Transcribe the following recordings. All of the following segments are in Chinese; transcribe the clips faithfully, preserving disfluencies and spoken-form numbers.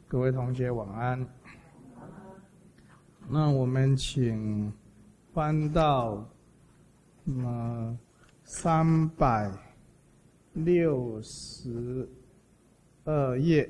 各位同学晚安。那我们请翻到嗯三百六十二页。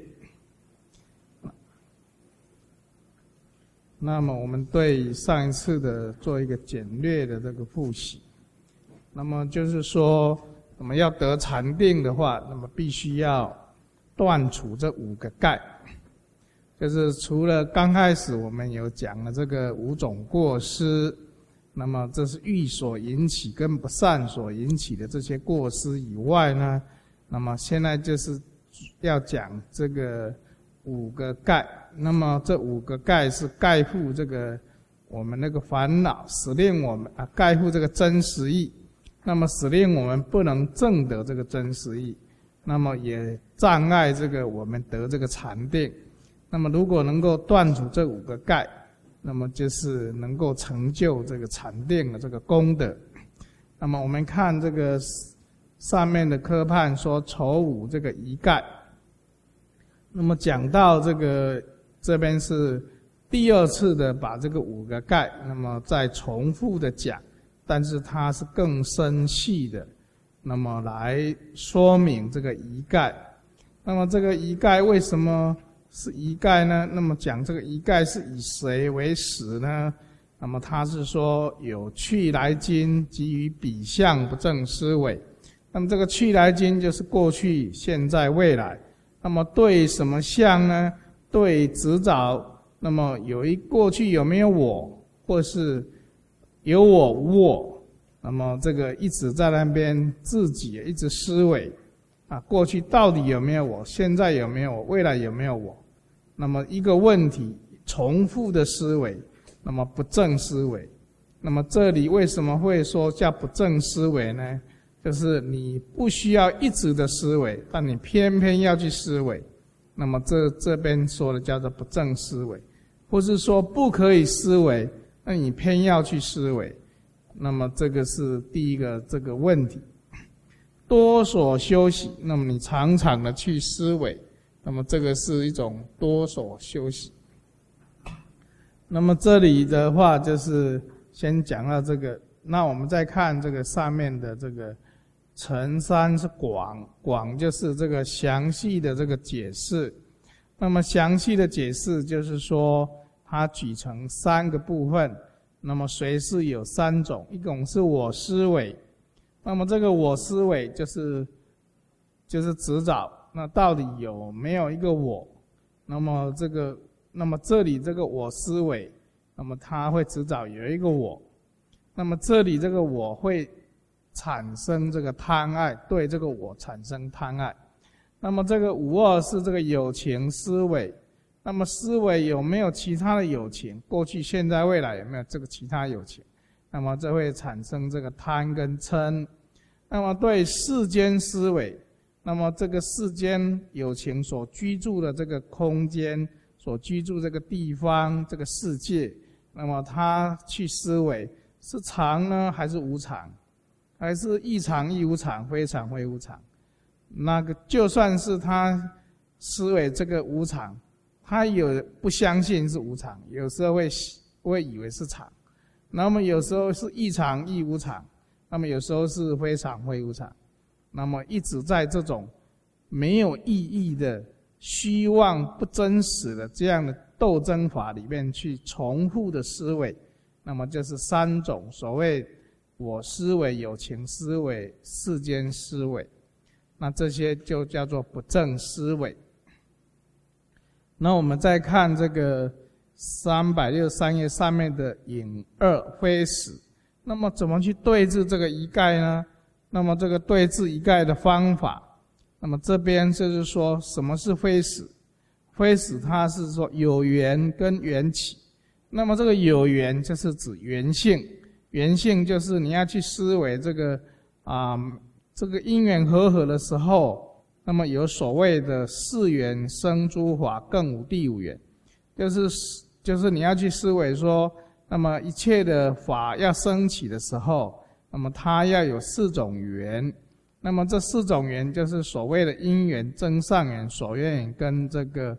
那么我们对上一次的做一个简略的这个复习。那么就是说，我们要得禅定的话，那么必须要断除这五个盖。就是除了刚开始我们有讲了这个五种过失，那么这是欲所引起跟不善所引起的这些过失以外呢，那么现在就是要讲这个五个盖。那么这五个盖是盖覆这个我们那个烦恼，使令我们啊盖覆这个真实义，那么使令我们不能证得这个真实义，那么也障碍这个我们得这个禅定。那么如果能够断除这五个盖，那么就是能够成就这个禅定的这个功德。那么我们看这个上面的科判说丑五这个一盖，那么讲到这个这边是第二次的把这个五个盖那么再重复的讲，但是它是更深细的那么来说明这个一盖。那么这个一盖为什么是一盖呢？那么讲这个一盖是以谁为始呢？那么他是说有去来今及于彼相不正思维。那么这个去来今就是过去现在未来。那么对什么相呢？对执着，那么有一过去有没有我，或是有我无我，那么这个一直在那边自己一直思维啊，过去到底有没有我，现在有没有我，未来有没有我，那么一个问题重复的思维，那么不正思维。那么这里为什么会说叫不正思维呢？就是你不需要一直的思维，但你偏偏要去思维，那么这这边说的叫做不正思维。或是说不可以思维，那你偏要去思维，那么这个是第一个这个问题。多所修习，那么你常常的去思维，那么这个是一种多所修习。那么这里的话就是先讲到这个，那我们再看这个上面的这个辰三是广，广就是这个详细的这个解释。那么详细的解释就是说它举成三个部分，那么随是有三种，一种是我思维，那么这个我思维就是就是执着，那到底有没有一个我？那么这个，那么这里这个我思维，那么它会执着有一个我，那么这里这个我会产生这个贪爱，对这个我产生贪爱。那么这个五二是这个有情思维，那么思维有没有其他的有情？过去、现在、未来有没有这个其他有情？那么这会产生这个贪跟嗔。那么对世间思维，那么这个世间有情所居住的这个空间，所居住这个地方，这个世界，那么他去思维是常呢还是无常，还是异常亦无常，非常非无常？那个就算是他思维这个无常，他有不相信是无常，有时候会会以为是常，那么有时候是异常亦无常，那么有时候是非常非无常，那么一直在这种没有意义的虚妄不真实的这样的斗争法里面去重复的思维，那么就是三种所谓我思维、有情思维、世间思维，那这些就叫做不正思维。那我们再看这个三百六十三页上面的引二非实，那么怎么去对治这个一盖呢？那么这个对治一盖的方法，那么这边就是说什么是非实？非实它是说有缘跟缘起，那么这个有缘就是指缘性，缘性就是你要去思维这个啊、呃、这个因缘和合的时候，那么有所谓的四缘生诸法，更无第五缘，就是就是你要去思维说，那么一切的法要升起的时候，那么它要有四种缘，那么这四种缘就是所谓的因缘、增上缘、所愿缘跟这个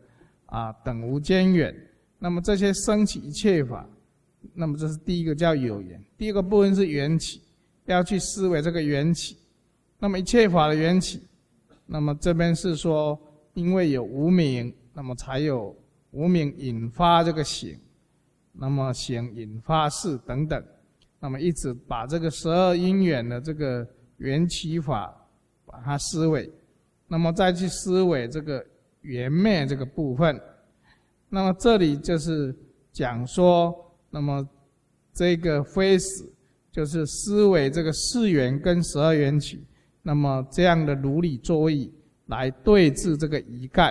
啊等无间远。那么这些升起一切法，那么这是第一个叫有缘。第二个部分是缘起，要去思维这个缘起。那么一切法的缘起，那么这边是说，因为有无明，那么才有无明引发这个行，那么行引发事等等，那么一直把这个十二因缘的这个缘起法把它思维，那么再去思维这个缘灭这个部分。那么这里就是讲说，那么这个非死就是思维这个四缘跟十二缘起，那么这样的如理作意来对治这个疑盖。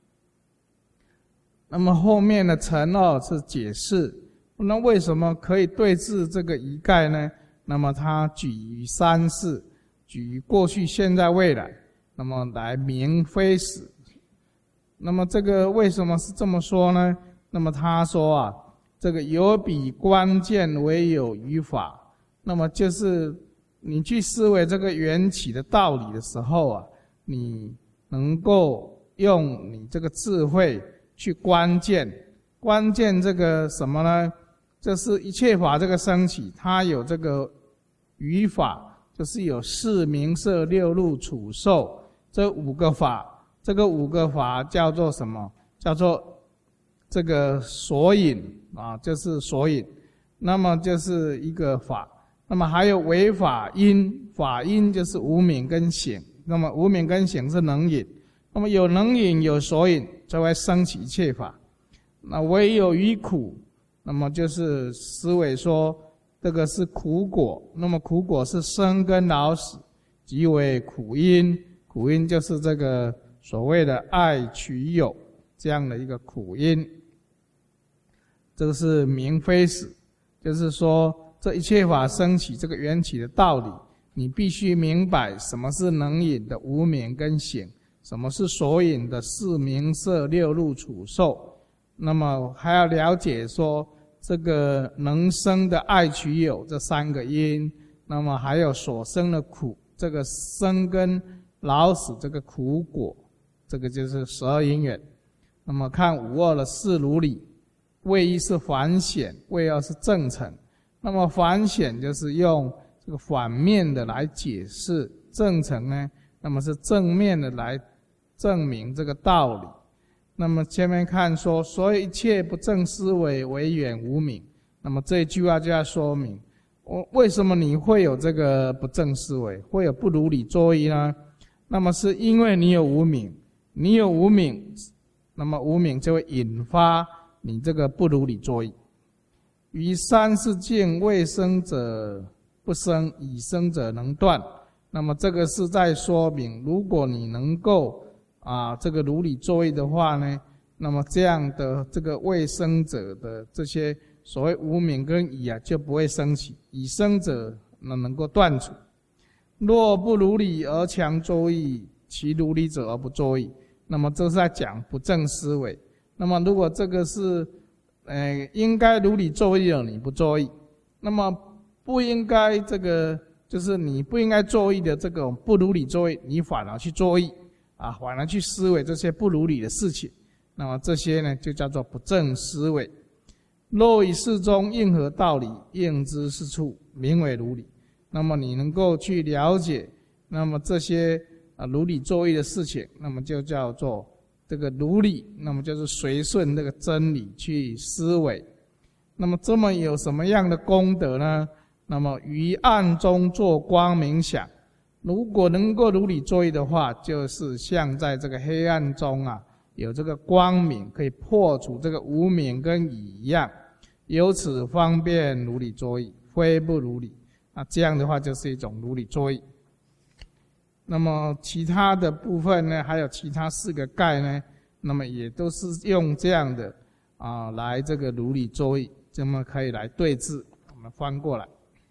那么后面的承二是解释，那为什么可以对治这个疑盖呢？那么他举于三世，举于过去、现在、未来，那么来明非死。那么这个为什么是这么说呢？那么他说啊，这个有彼关键唯有于法，那么就是你去思维这个缘起的道理的时候啊，你能够用你这个智慧去关键，关键这个什么呢？这是一切法这个升起，它有这个语法，就是有四名色六入处受这五个法，这个五个法叫做什么？叫做这个所引啊，就是所引，那么就是一个法。那么还有为法因，法因就是无明跟行，那么无明跟行是能引，那么有能引有所引，就会升起一切法。那唯有于苦，那么就是思维说这个是苦果，那么苦果是生根老死，即为苦因，苦因就是这个所谓的爱取有这样的一个苦因。这个是明非死，就是说这一切法升起这个缘起的道理，你必须明白什么是能引的无明跟行，什么是所引的四名色六入处受，那么还要了解说这个能生的爱取有这三个因，那么还有所生的苦，这个生根老死这个苦果，这个就是十二因缘。那么看五二的四如理，谓一是反显，谓二是正成。那么反显就是用这个反面的来解释，正成呢，那么是正面的来证明这个道理。那么前面看说，所以一切不正思维为远无明。那么这一句话就要说明，我为什么你会有这个不正思维，会有不如理作意呢？那么是因为你有无明，你有无明，那么无明就会引发你这个不如理作意。于三世境未生者不生，已生者能断。那么这个是在说明，如果你能够啊这个如理作意的话呢，那么这样的这个未生者的这些所谓无明跟已啊就不会升起，已生者那能够断除。若不如理而强作意，其如理者而不作意。那么这是在讲不正思维。那么如果这个是呃，应该如理作意的你不作意，那么不应该这个就是你不应该作意的这个不如理作意，你反而去作意啊，反而去思维这些不如理的事情，那么这些呢就叫做不正思维。若以事中应合道理，应知是处，名为如理。那么你能够去了解，那么这些啊如理作意的事情，那么就叫做这个如理，那么就是随顺这个真理去思维。那么这么有什么样的功德呢？那么于暗中做光明想，如果能够如理作意的话，就是像在这个黑暗中啊，有这个光明可以破除这个无明跟已一样，由此方便如理作意，非不如理。那这样的话就是一种如理作意。那么其他的部分呢，还有其他四个盖呢，那么也都是用这样的啊来这个如理作意，这么可以来对治。我们翻过来，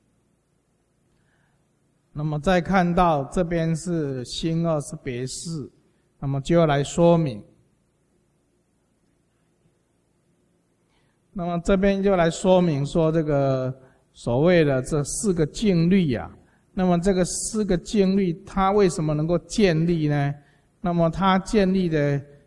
那么再看到这边是心二是别事，那么就要来说明。那么这边就来说明说这个所谓的这四个境律啊。那么这个四个境律它为什么能够建立呢？那么它建立的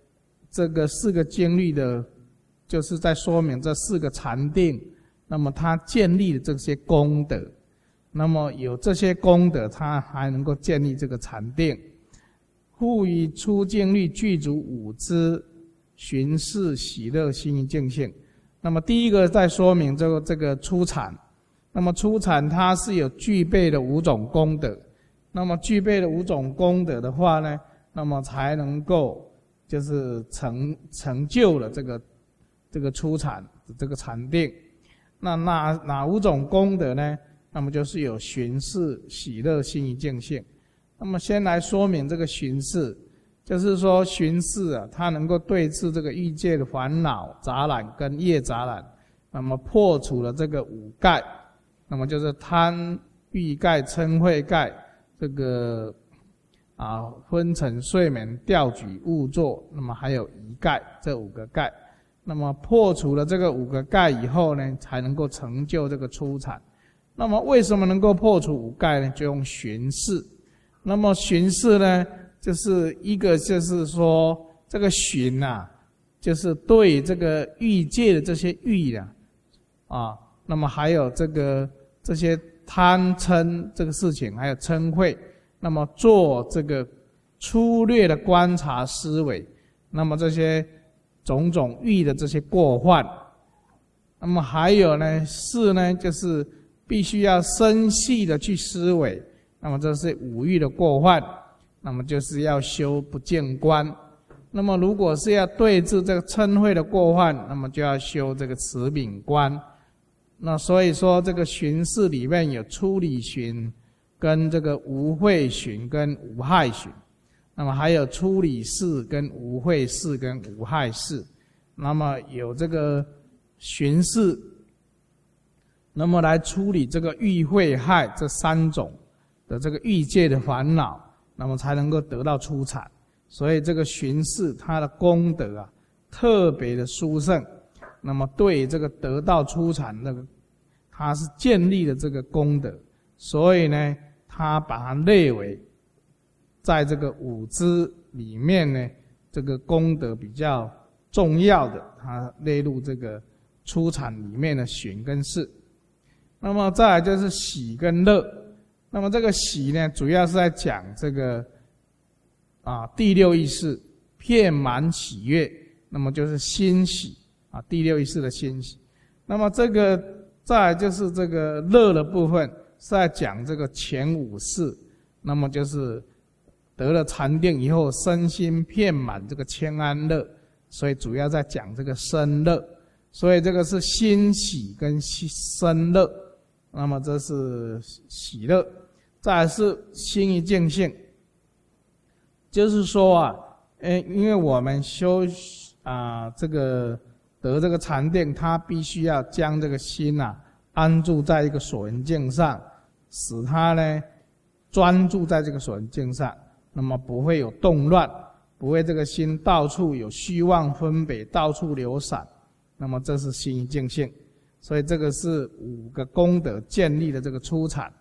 这个四个经律的，就是在说明这四个禅定，那么它建立的这些功德，那么有这些功德，它还能够建立这个禅定。复以出经律具足五支，寻视喜乐心一净性。那么第一个在说明这个这个初禅，那么初禅它是有具备的五种功德，那么具备了五种功德的话呢，那么才能够就是成成就了这个这个初禅这个禅定。那哪哪五种功德呢？那么就是有寻视喜乐心一净性。那么先来说明这个寻视，就是说寻视啊，它能够对治这个欲界的烦恼杂染跟业杂染，那么破除了这个五盖，那么就是贪欲盖、嗔恚盖，这个啊昏沉睡眠、调举误作，那么还有疑盖，这五个盖。那么破除了这个五个盖以后呢，才能够成就这个初禅。那么为什么能够破除五盖呢？就用寻视。那么寻视呢，就是一个就是说这个寻啊，就是对这个欲界的这些欲啊，啊，那么还有这个这些贪嗔这个事情，还有嗔恚，那么做这个粗略的观察思维，那么这些种种欲的这些过患，那么还有呢，视呢就是必须要深细的去思维。那么这是五欲的过患，那么就是要修不净观。那么如果是要对治这个嗔恚的过患，那么就要修这个慈悯观。那所以说这个寻视里面有出离寻跟这个无慧寻跟无害寻，那么还有出离视跟无慧视跟无害视。那么有这个寻视，那么来处理这个欲慧害这三种的这个欲界的烦恼，那么才能够得到初禅。所以这个寻视它的功德啊，特别的殊胜。那么对这个得到初禅那个，它是建立了这个功德，所以呢，它把它列为在这个五支里面呢，这个功德比较重要的，它列入这个初禅里面的寻跟视。那么再来就是喜跟乐。那么这个喜呢，主要是在讲这个啊第六意识遍满喜悦，那么就是欣喜啊，第六意识的欣喜。那么这个再来就是这个乐的部分，是在讲这个前五识，那么就是得了禅定以后，身心遍满这个谦安乐，所以主要在讲这个身乐。所以这个是欣喜跟身乐，那么这是喜乐。再来是心一净性，就是说啊，诶，因为我们修啊这个得这个禅定，它必须要将这个心啊安住在一个所缘境上，使它呢专注在这个所缘境上，那么不会有动乱，不会这个心到处有虚妄分别，到处流散，那么这是心一净性。所以这个是五个功德建立的这个初禅。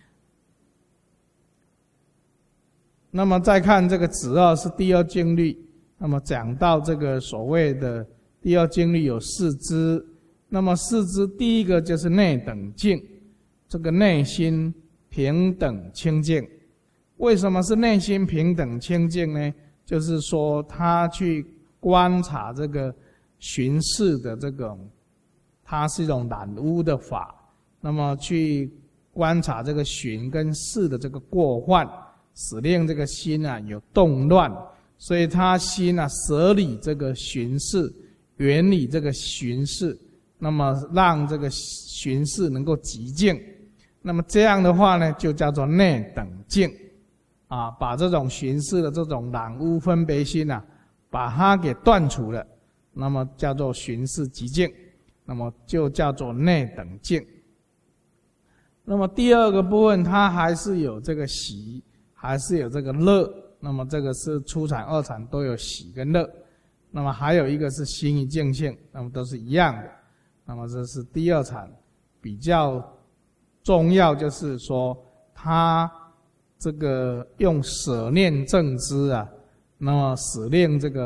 那么再看这个子二是第二经律，那么讲到这个所谓的第二经律有四支，那么四支第一个就是内等净，这个内心平等清净。为什么是内心平等清净呢？就是说他去观察这个寻视的这种，它是一种染污的法，那么去观察这个寻跟视的这个过患，使令这个心啊有动乱，所以他心啊舍离这个寻视，远离这个寻视，那么让这个寻视能够极静。那么这样的话呢，就叫做内等净啊，把这种寻视的这种染污分别心啊，把它给断除了，那么叫做寻视极静，那么就叫做内等净。那么第二个部分，它还是有这个喜，还是有这个乐，那么这个是初禅、二禅都有喜跟乐。那么还有一个是心一净性，那么都是一样的。那么这是第二禅比较重要，就是说他这个用舍念正知啊，那么使令这个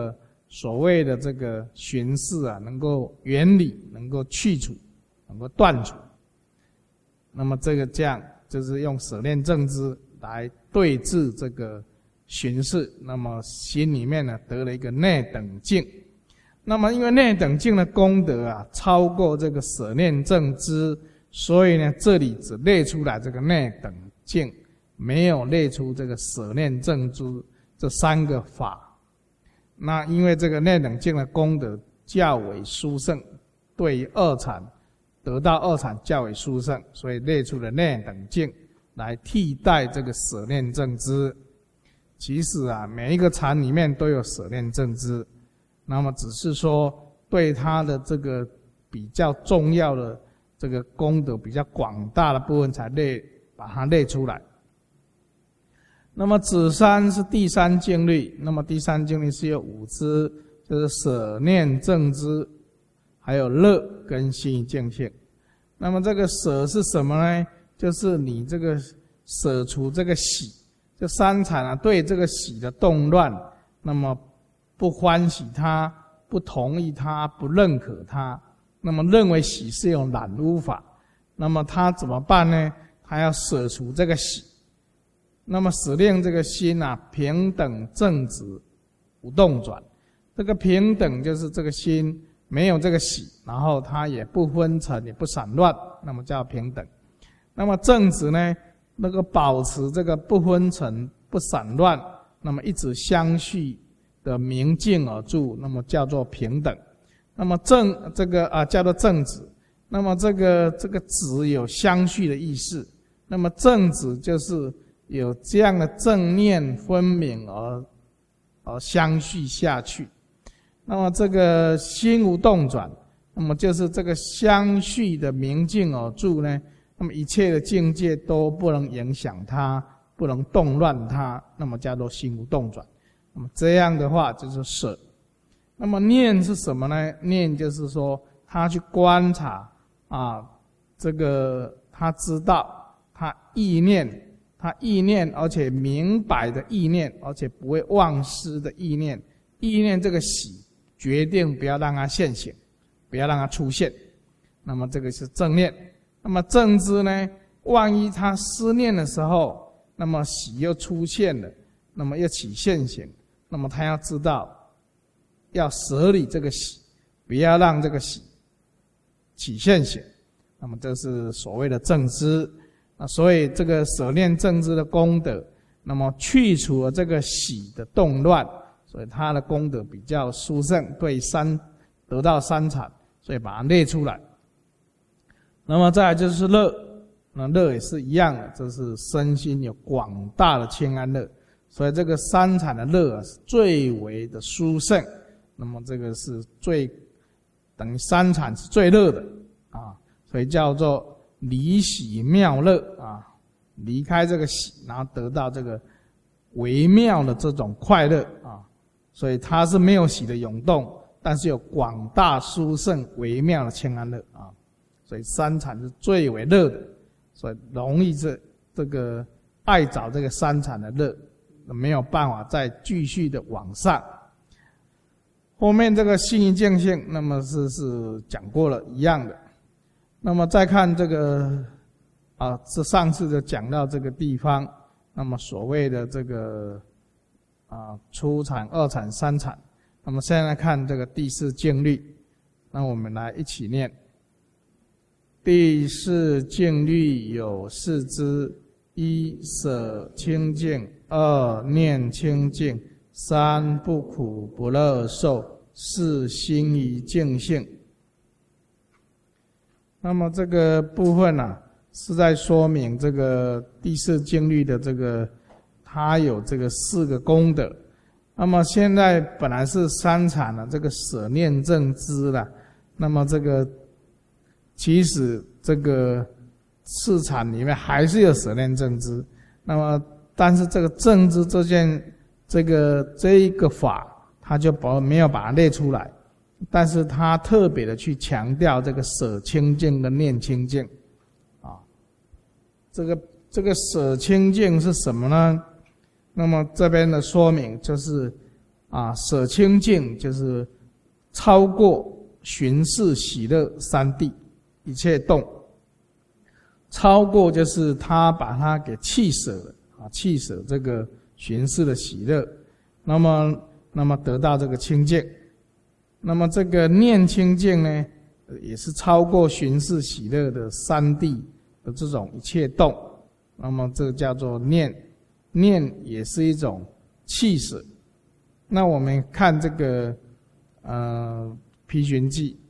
所谓的这个巡视啊，能够原理，能够去除，能够断除。那么这个这样就是用舍念正知来对治这个巡视，那么心里面呢得了一个内等净。那么因为内等净的功德啊超过这个舍念正知，所以呢这里只列出来这个内等净，没有列出这个舍念正知这三个法。那因为这个内等净的功德较为殊胜，对于二禅得到二禅较为殊胜，所以列出了内等净来替代这个舍念正知。其实啊，每一个禅里面都有舍念正知，那么只是说对它的这个比较重要的这个功德比较广大的部分才列把它列出来。那么子三是第三净律，那么第三净律是有五支，就是舍念正知，还有乐跟心净性。那么这个舍是什么呢？就是你这个舍除这个喜，这三禅啊对这个喜的动乱，那么不欢喜它，不同意它，不认可它，那么认为喜是一种染污法，那么他怎么办呢？他要舍除这个喜。那么使令这个心啊平等正直不动转，这个平等就是这个心没有这个喜，然后它也不昏沉也不散乱，那么叫平等。那么正直呢，那个保持这个不昏沉不散乱，那么一直相续的明净而住，那么叫做平等。那么正这个啊叫做正直，那么这个这个直有相续的意思，那么正直就是有这样的正念分明而而相续下去。那么这个心无动转，那么就是这个相续的明净而住呢，那么一切的境界都不能影响它，不能动乱它，那么叫做心无动转。那么这样的话就是舍。那么念是什么呢？念就是说他去观察啊，这个他知道他意念。他意念，而且明白的意念，而且不会忘失的意念。意念这个喜，决定不要让它现行，不要让它出现。那么这个是正念。那么正知呢？万一他思念的时候，那么喜又出现了，那么又起现行，那么他要知道，要舍离这个喜，不要让这个喜起现行。那么这是所谓的正知。啊，所以这个舍念正知的功德，那么去除了这个喜的动乱，所以它的功德比较殊胜，对三得到三禅，所以把它列出来。那么再来就是乐，那乐也是一样的，这是身心有广大的清安乐，所以这个三禅的乐啊是最为的殊胜，那么这个是最等于三禅是最乐的啊，所以叫做离喜妙乐啊，离开这个喜，然后得到这个微妙的这种快乐啊，所以它是没有喜的涌动，但是有广大殊胜微妙的清安乐啊，所以三禅是最为乐的，所以容易这这个爱找这个三禅的乐，没有办法再继续的往上。后面这个心一净性，那么是是讲过了一样的。那么再看这个啊，这上次就讲到这个地方，那么所谓的这个啊初禅、二禅、三禅，那么现在看这个第四净律，那我们来一起念。第四净律有四支：一舍清净，二念清净，三不苦不乐受，四心一净性。那么这个部分啊，是在说明这个第四净律的这个它有这个四个功德。那么现在本来是三禅的这个舍念正知了，那么这个其实这个四禅里面还是有舍念正知，那么但是这个正知这件这个这一个法，他就把没有把它列出来。但是他特别的去强调这个舍清净跟念清净，啊，这个这个舍清净是什么呢？那么这边的说明就是啊，舍清净就是超过寻视喜乐三谛一切动，超过就是他把它给弃舍了啊，弃舍这个寻视的喜乐，那么那么得到这个清净。那么这个念清净呢，也是超过寻视喜乐的三谛的这种一切动，那么这个叫做念，念也是一种弃舍。那我们看这个呃毗寻记，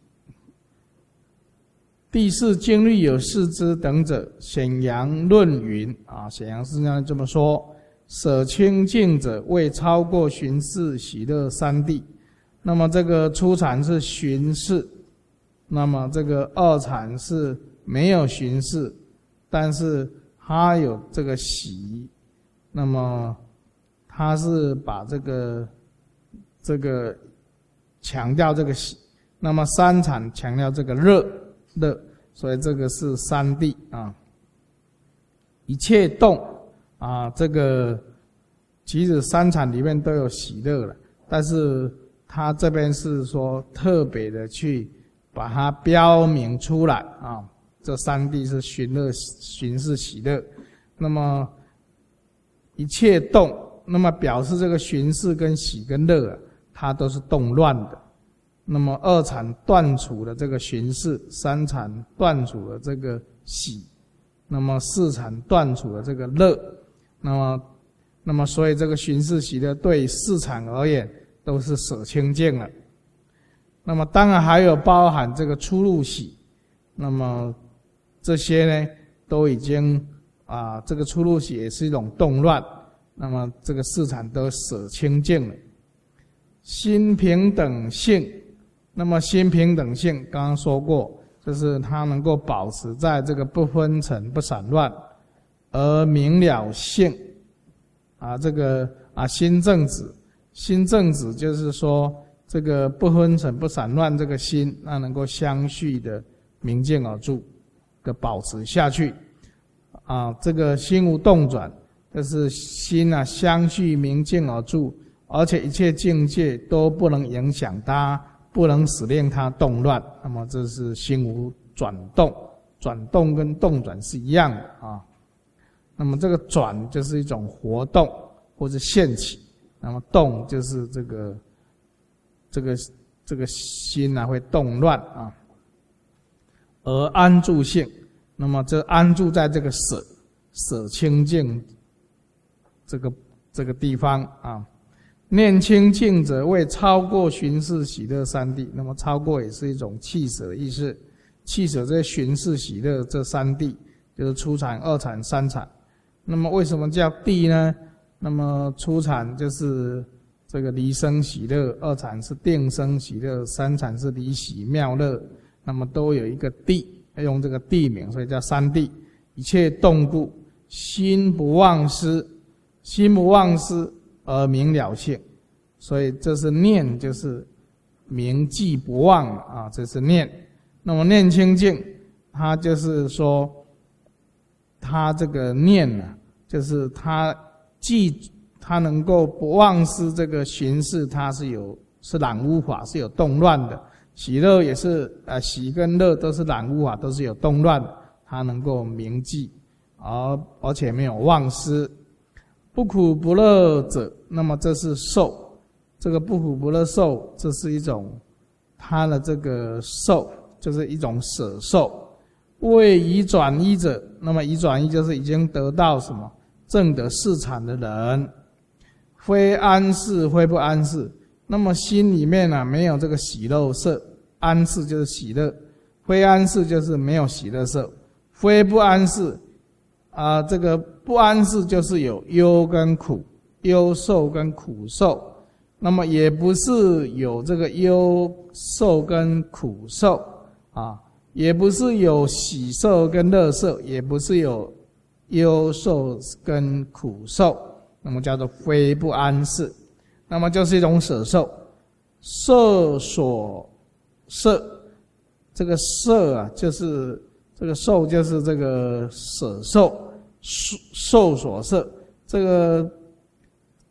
第四经律有四之等者，显扬论云啊，显扬是这么说：舍清净者，为超过寻视喜乐三谛。那么这个初禅是寻视，那么这个二禅是没有寻视，但是它有这个喜，那么它是把这个这个强调这个喜，那么三禅强调这个乐乐，所以这个是三谛啊。一切动啊，这个其实三禅里面都有喜乐了，但是他这边是说特别的去把它标明出来啊，这三谛是寻乐、寻视、喜乐。那么一切动，那么表示这个寻视跟喜跟乐啊，它都是动乱的。那么二禅断除了这个寻视，三禅断除了这个喜，那么四禅断除了这个乐。那么，那么所以这个寻视喜乐对四禅而言，都是舍清净了。那么当然还有包含这个出入喜，那么这些呢都已经啊，这个出入喜也是一种动乱，那么这个四禅都舍清净了。心平等性，那么心平等性刚刚说过，就是它能够保持在这个不昏沉不散乱，而明了性啊，这个啊心正直。心正直就是说，这个不昏沉不散乱这个心，那能够相续的明净而住的保持下去啊。这个心无动转，就是心啊相续明净而住，而且一切境界都不能影响它，不能使令它动乱。那么这是心无转动，转动跟动转是一样的啊。那么这个转就是一种活动或者现起。那么动就是这个这个这个心啊会动乱啊，而安住性，那么这安住在这个舍舍清净这个这个地方啊。念清净者，为超过寻视喜乐三谛。那么超过也是一种弃舍的意思，弃舍这寻视喜乐这三谛，就是初禅、二禅、三禅。那么为什么叫谛呢？那么初禅就是这个离生喜乐，二禅是定生喜乐，三禅是离喜妙乐，那么都有一个谛，用这个谛名，所以叫三谛。一切动故，心不忘失，心不忘失而明了性，所以这是念，就是铭记不忘啊，这是念。那么念清净，它就是说，它这个念呢、啊，就是它。既他能够不忘失这个寻视，它是有是染污法，是有动乱的。喜乐也是，呃，喜跟乐都是染污法，都是有动乱的。他能够铭记，而而且没有忘失。不苦不乐者，那么这是受，这个不苦不乐受，这是一种他的这个受，就是一种舍受。为已转依者，那么已转依就是已经得到什么？证得四禅的人，非安适非不安适，那么心里面啊没有这个喜乐色，安适就是喜乐，非安适就是没有喜乐色，非不安适啊、呃，这个不安适就是有忧跟苦，忧受跟苦受，那么也不是有这个忧受跟苦受啊，也不是有喜受跟乐受，也不是有忧受跟苦受，那么叫做非不安适，那么就是一种舍受。舍所舍，这个舍啊，就是这个受，就是这个舍受，受所舍。这个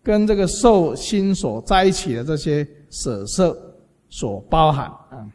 跟这个受心所在一起的这些舍色所包含啊。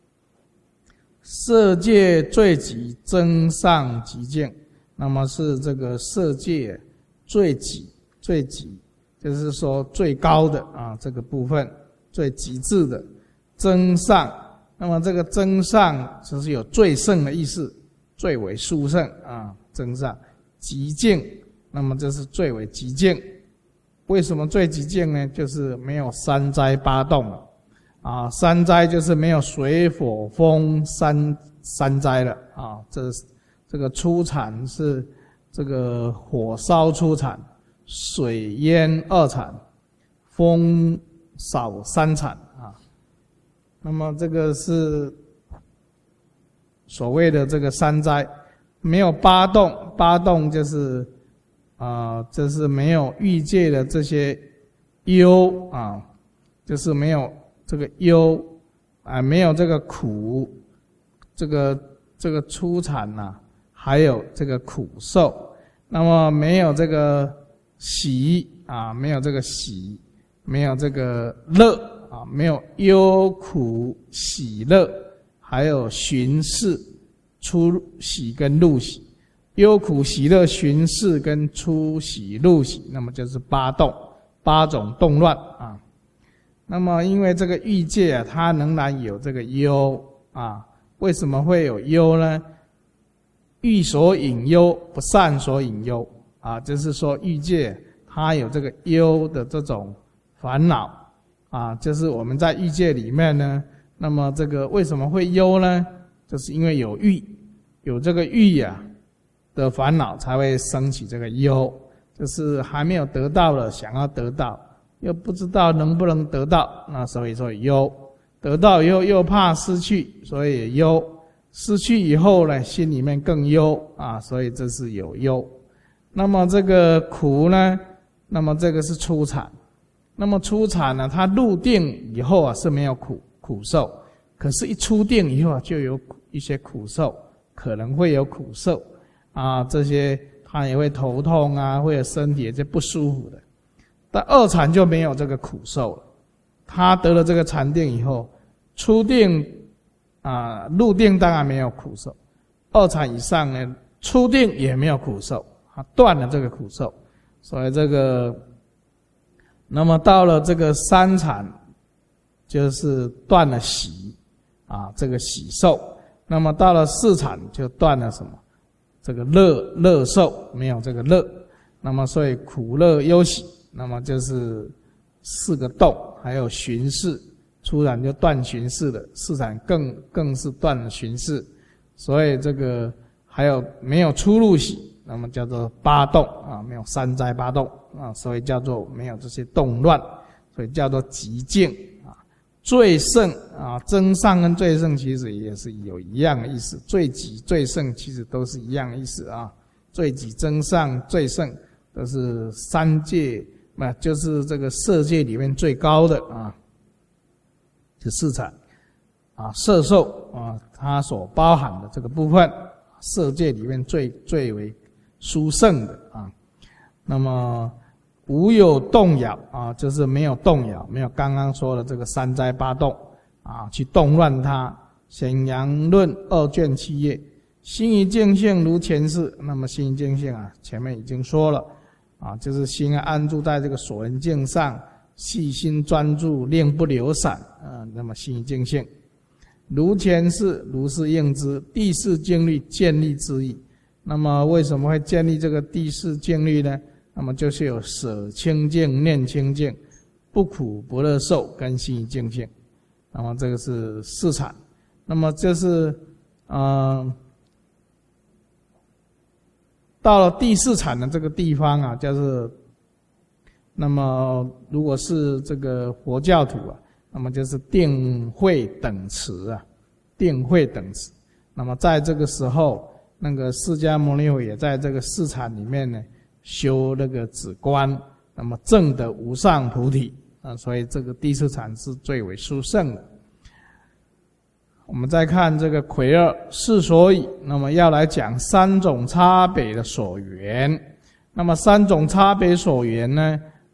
色界最极增上极境，那么是这个色界最极最极，就是说最高的啊这个部分，最极致的增上。那么这个增上就是有最胜的意思，最为殊胜啊，增上极境，那么这是最为极境。为什么最极境呢？就是没有三灾八动了啊，三灾就是没有水火风三三灾了啊。这这个出产是这个火烧出产，水淹二产，风扫三产啊。那么这个是所谓的这个三灾，没有八动，八动就是啊、呃，就是没有欲界的这些忧啊，就是没有这个忧啊，没有这个苦，这个这个出产呐、啊，还有这个苦受，那么没有这个喜啊，没有这个喜，没有这个乐啊，没有忧苦喜乐，还有寻事出喜跟入喜。忧苦喜乐寻事跟出喜入喜，那么就是八动，八种动乱啊。那么因为这个欲界啊，它仍然有这个忧啊，为什么会有忧呢？欲所引忧，不善所引忧啊，就是说欲界它有这个忧的这种烦恼啊，就是我们在欲界里面呢，那么这个为什么会忧呢？就是因为有欲，有这个欲啊的烦恼才会生起这个忧，就是还没有得到了，想要得到，又不知道能不能得到，那所以说忧。得到以后又怕失去，所以忧。失去以后呢，心里面更忧啊，所以这是有忧。那么这个苦呢，那么这个是初产。那么初产呢，它入定以后啊是没有苦苦受，可是一出定以后啊就有一些苦受，可能会有苦受。啊，这些他也会头痛啊，会有身体这不舒服的。但二禅就没有这个苦受了。他得了这个禅定以后，初定啊，入定当然没有苦受。二禅以上呢，初定也没有苦受，他断了这个苦受。所以这个，那么到了这个三禅，就是断了喜啊，这个喜受。那么到了四禅就断了什么？这个乐乐受，没有这个乐，那么所以苦乐忧喜，那么就是四个动，还有寻事，初禅就断寻事了，四禅更更是断了寻事，所以这个还有没有出入喜，那么叫做八动啊，没有三灾八动啊，所以叫做没有这些动乱，所以叫做极静啊。最胜啊，增上跟最胜其实也是有一样的意思，最极最胜其实都是一样的意思啊。最极增上最胜都是三界，那就是这个色界里面最高的啊，是四禅啊，色受啊，它所包含的这个部分，色界里面最最为殊胜的啊。那么无有动摇啊，就是没有动摇，没有刚刚说的这个三灾八动啊，去动乱它。显扬论二卷七页，心一净性如前世。那么心一净性啊，前面已经说了啊，就是心啊安住在这个所缘境上，细心专注，令不流散啊。那么心一净性如前世，如是应知第四境律建立之意。那么为什么会建立这个第四境律呢？那么就是有舍清净、念清净、不苦不乐受跟心一净性。那么这个是四禅。那么这是呃，到了第四禅的这个地方啊，就是那么如果是这个佛教徒啊，那么就是定慧等持啊，定慧等持。那么在这个时候，那个释迦牟尼佛也在这个四禅里面呢，修那个止观，那么证得无上菩提啊，所以这个第四禅是最为殊胜的。我们再看这个魁二是所以，那么要来讲三种差别的所缘。那么三种差别所缘呢，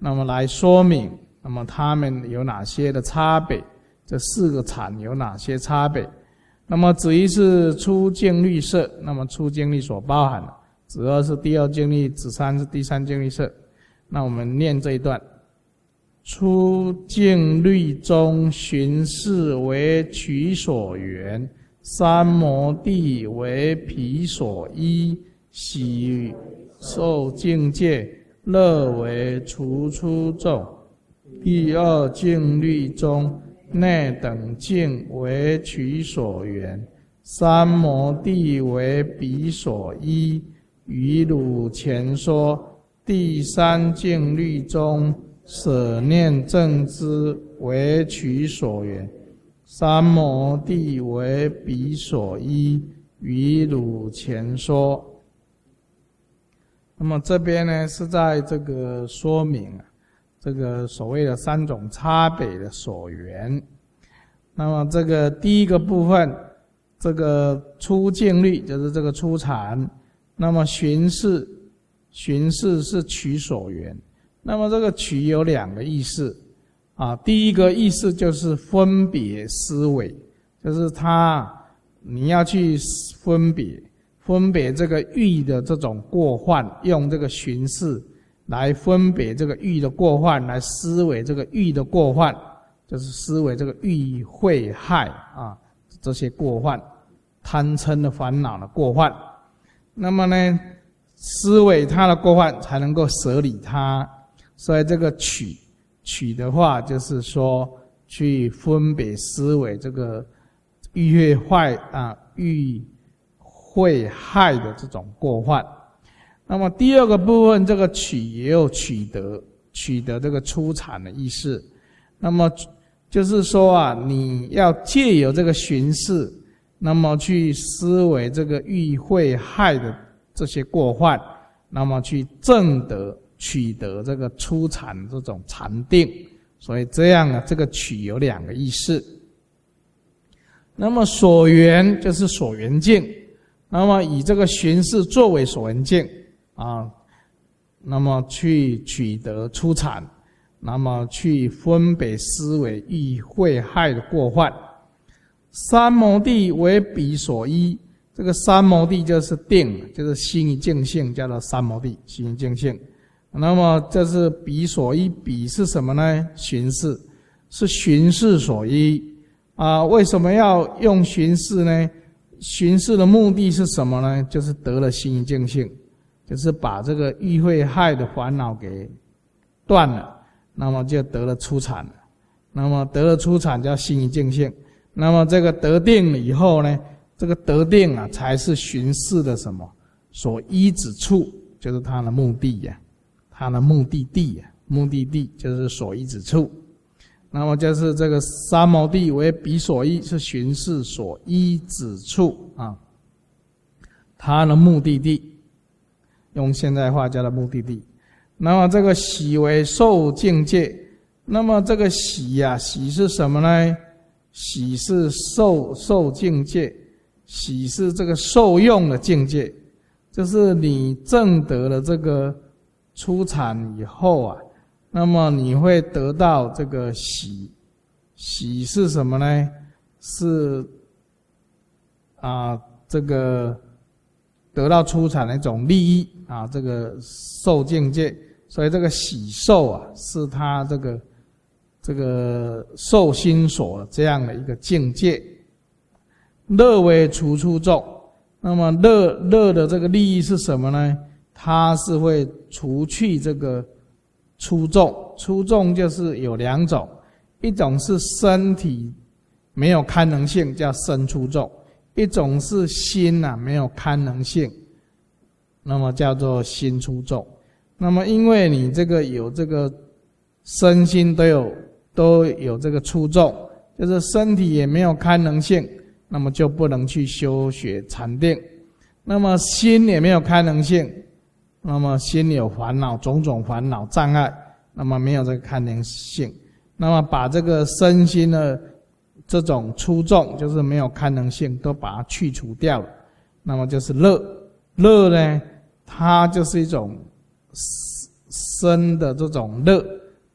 那么来说明，那么它们有哪些的差别？这四个禅有哪些差别？那么至于是初净律色，那么初净律所包含的，子二是第二净律，子三是第三净律色。那我们念这一段：初净律中，寻事为取所缘，三摩地为彼所依，喜受境界，乐为除出众。第二净律中，内等境为取所缘，三摩地为彼所依，于汝前说。第三净律中，舍念正知为取所缘，三摩地为彼所依，于汝前说。那么这边呢，是在这个说明啊，这个所谓的三种差别的所缘。那么这个第一个部分，这个初净律就是这个初禅，那么寻事，寻事是取所缘。那么这个取有两个意思啊，第一个意思就是分别思维，就是他你要去分别分别这个欲的这种过患，用这个寻事来分别这个欲的过患，来思维这个欲的过患，就是思维这个欲会害啊这些过患，贪嗔的烦恼的过患。那么呢，思维他的过患，才能够舍离他。所以这个取取的话，就是说去分别思维这个欲会坏啊欲会害的这种过患。那么第二个部分，这个取也有取得取得这个出产的意思。那么就是说啊，你要借由这个寻事，那么去思维这个欲会害的这些过患，那么去证得取得这个出禅这种禅定。所以这样啊，这个取有两个意思。那么所缘就是所缘境，那么以这个寻事作为所缘境啊，那么去取得出禅，那么去分别思维欲会害的过患。三摩地为彼所依，这个三摩地就是定，就是心一净性，叫做三摩地，心一净性。那么这是彼所依，彼是什么呢？寻事，是寻事所依啊。为什么要用寻事呢？寻事的目的是什么呢？就是得了心一净性，就是把这个欲会害的烦恼给断了，那么就得了出禅了。那么得了出禅叫心一净性。那么这个得定了以后呢，这个得定啊，才是寻事的什么所依之处，就是它的目的呀、啊。它的目的地啊，目的地就是所依之处。那么就是这个三摩地为彼所依，是寻事所依之处啊。它的目的地，用现代话叫做目的地。那么这个喜为受境界，那么这个喜啊，喜是什么呢？喜是受受境界，喜是这个受用的境界，就是你证得了这个出禅以后啊，那么你会得到这个喜。喜是什么呢？是啊，这个得到出禅的一种利益啊，这个受境界。所以这个喜受啊，是他这个这个受心所这样的一个境界。乐为除出众，那么乐乐的这个利益是什么呢？它是会除去这个出众，出众就是有两种，一种是身体没有堪能性，叫身出众；一种是心啊没有堪能性，那么叫做心出众。那么因为你这个有这个身心都有都有这个出众，就是身体也没有堪能性，那么就不能去修学禅定。那么心也没有堪能性，那么心里有烦恼，种种烦恼障碍，那么没有这个堪能性，那么把这个身心的这种出众，就是没有堪能性，都把它去除掉了，那么就是乐。乐呢，它就是一种生的这种乐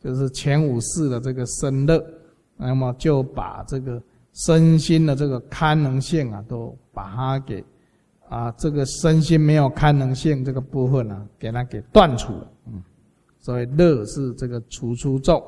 就是前五世的这个身乐，那么就把这个身心的这个堪能性啊，都把它给啊这个身心没有堪能性这个部分啊，给它给断除了。嗯，所以乐是这个除出众。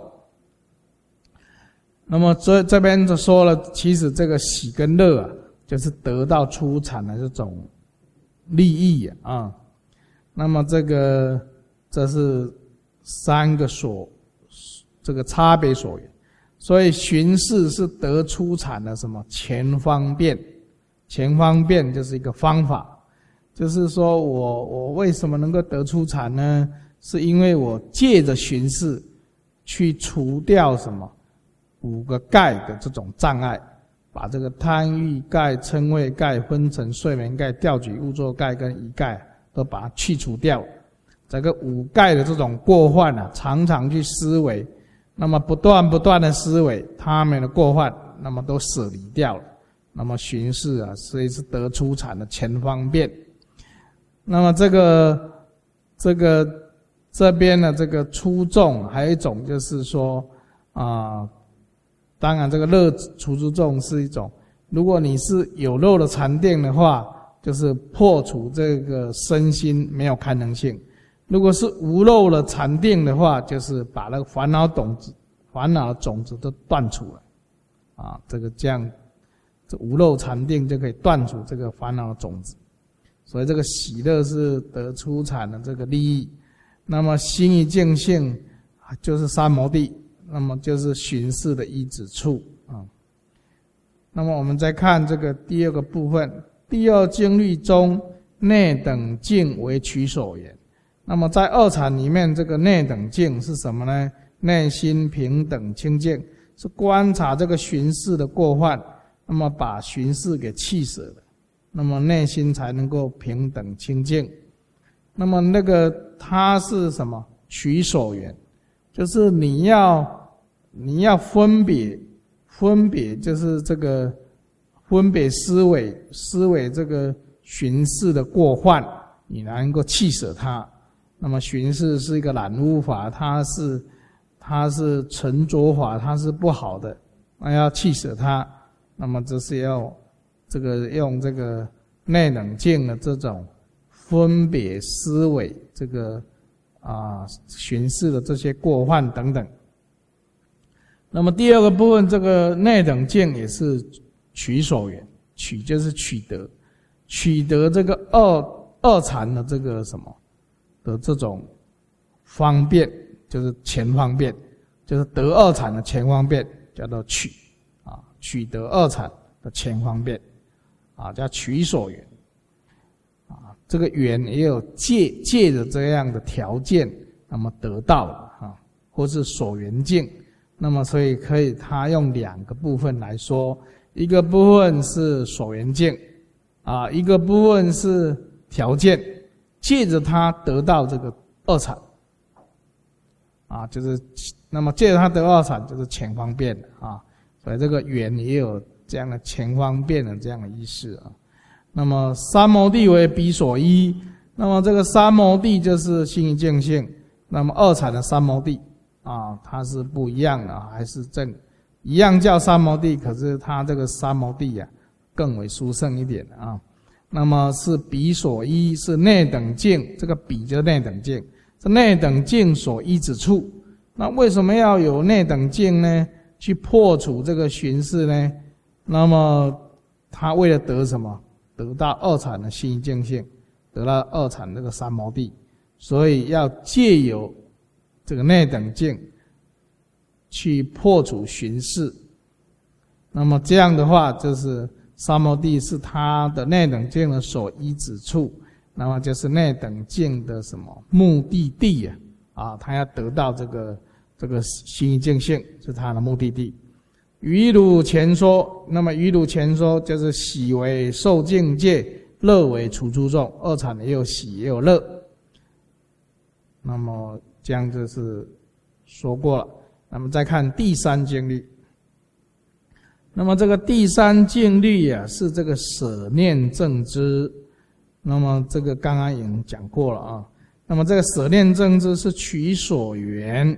那么这这边就说了，其实这个喜跟乐啊，就是得到出产的这种利益啊。啊那么这个这是三个所这个差别所缘。所以寻事是得出产的什么前方便，前方便就是一个方法，就是说我我为什么能够得出产呢？是因为我借着寻事去除掉什么五个盖的这种障碍，把这个贪欲盖、嗔恚盖、昏沉睡眠盖、调举误作盖跟疑盖都把它去除掉。这个五盖的这种过患啊，常常去思维，那么不断不断的思维他们的过患，那么都舍离掉了。那么寻事啊，所以是得出产的前方便。那么这个这个这边的这个出众，还有一种就是说啊、呃，当然这个乐除出众是一种，如果你是有漏的禅定的话，就是破除这个身心没有堪能性。如果是无漏的禅定的话，就是把那个烦恼种子、烦恼的种子都断除了，啊，这个这样，这无漏禅定就可以断除这个烦恼的种子。所以这个喜乐是得出产的这个利益。那么心一净性就是三摩地，那么就是寻事的依止处啊。那么我们再看这个第二个部分，第二经律中内等境为取所缘。那么在二禅里面，这个内等境是什么呢？内心平等清净，是观察这个寻事的过患，那么把寻事给弃舍了，那么内心才能够平等清净。那么那个它是什么？取所缘，就是你要你要分别分别，就是这个分别思维思维这个寻事的过患，你能够弃舍它。那么寻事是一个染污法，它是它是沉着法，它是不好的，那要弃舍它。那么这是要这个用这个内冷静的这种分别思维，这个啊寻事的这些过患等等。那么第二个部分，这个内等境也是取所缘，取就是取得，取得这个二二禅的这个什么的这种方便，就是前方便，就是得二禅的前方便，叫做取啊，取得二禅的前方便啊，叫取所缘啊。这个缘也有借借着这样的条件，那么得到啊，或是所缘境。那么所以可以，他用两个部分来说，一个部分是所缘境啊，一个部分是条件。借着他得到这个二禅啊，就是那么借着他得二禅就是前方便啊，所以这个缘也有这样的前方便的这样的意思啊。那么三摩地为彼所依，那么这个三摩地就是心一净性，那么二禅的三摩地啊，它是不一样的，还是正一样叫三摩地，可是它这个三摩地啊更为殊胜一点啊。那么是彼所依，是内等境，这个彼就是内等境，是内等境所依之处。那为什么要有内等境呢？去破除这个寻事呢？那么他为了得什么？得到二禅的心一净性，得到二禅这个三摩地，所以要借由这个内等境去破除寻事。那么这样的话，就是三摩地是他的内等境的所依止处，那么就是内等境的什么目的地啊？啊，他要得到这个这个心一净性，是他的目的地。于汝前说，那么于汝前说就是喜为受境界，乐为除出众，二禅也有喜也有乐。那么这样就是说过了。那么再看第三经律。那么这个第三境律啊，是这个舍念正知。那么这个刚刚已经讲过了啊。那么这个舍念正知是取所缘，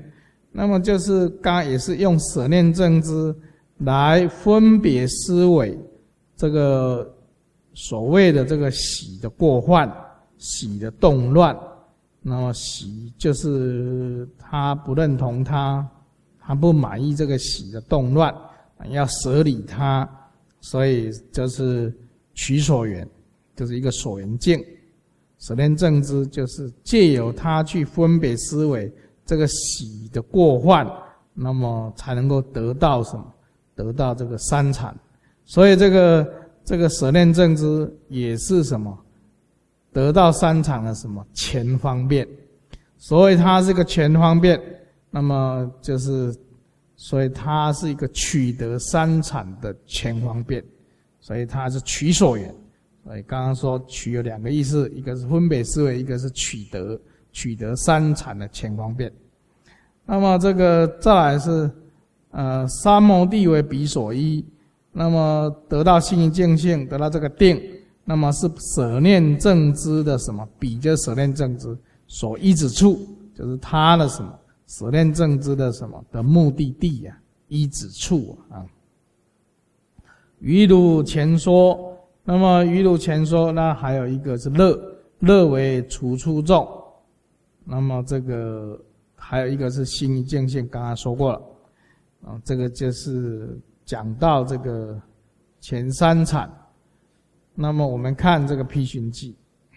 那么就是刚也是用舍念正知来分别思维这个所谓的这个喜的过患、喜的动乱。那么喜就是他不认同他，他不满意这个喜的动乱，要舍离他，所以就是取所缘，就是一个所缘境。舍念正知就是借由他去分别思维这个喜的过患，那么才能够得到什么？得到这个三禅。所以这个这个舍念正知也是什么？得到三禅的什么？前方便。所以它是个前方便，那么就是所以它是一个取得三禅的前方便，所以它是取所缘。所以刚刚说取有两个意思，一个是分别思维，一个是取得取得三禅的前方便。那么这个再来是呃三摩地为彼所依，那么得到心一净性，得到这个定，那么是舍念正知的什么？彼就是舍念正知所依之处，就是他的什么？舍念正知的什么的目的地啊？依止处啊。于如前说。那么于如前说，那还有一个是乐，乐为除出众。那么这个还有一个是心一净性，刚刚说过了啊，这个就是讲到这个前三禅。那么我们看这个辟寻记，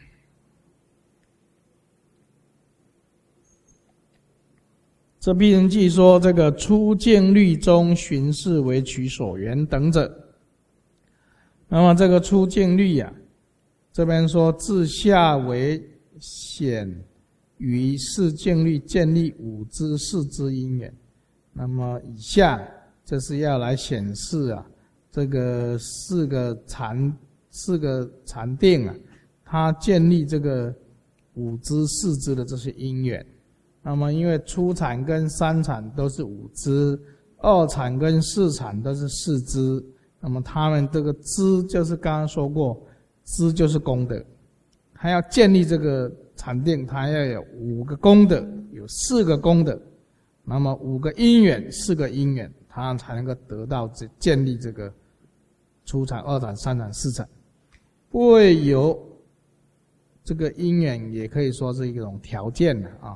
这辟寻记说这个出境律中寻事为取所缘等者。那么这个出境律啊，这边说自下为显于四境律建立五支四支因缘。那么以下这是要来显示啊，这个四个禅四个禅定啊，它建立这个五支四支的这些因缘。那么因为初禅跟三禅都是五支，二禅跟四禅都是四支。那么他们这个知就是刚刚说过，知就是功德，他要建立这个禅定，他要有五个功德，有四个功德，那么五个因缘，四个因缘，他才能够得到这建立这个初禅、二禅、三禅、四禅。不会有这个因缘，也可以说是一种条件的啊。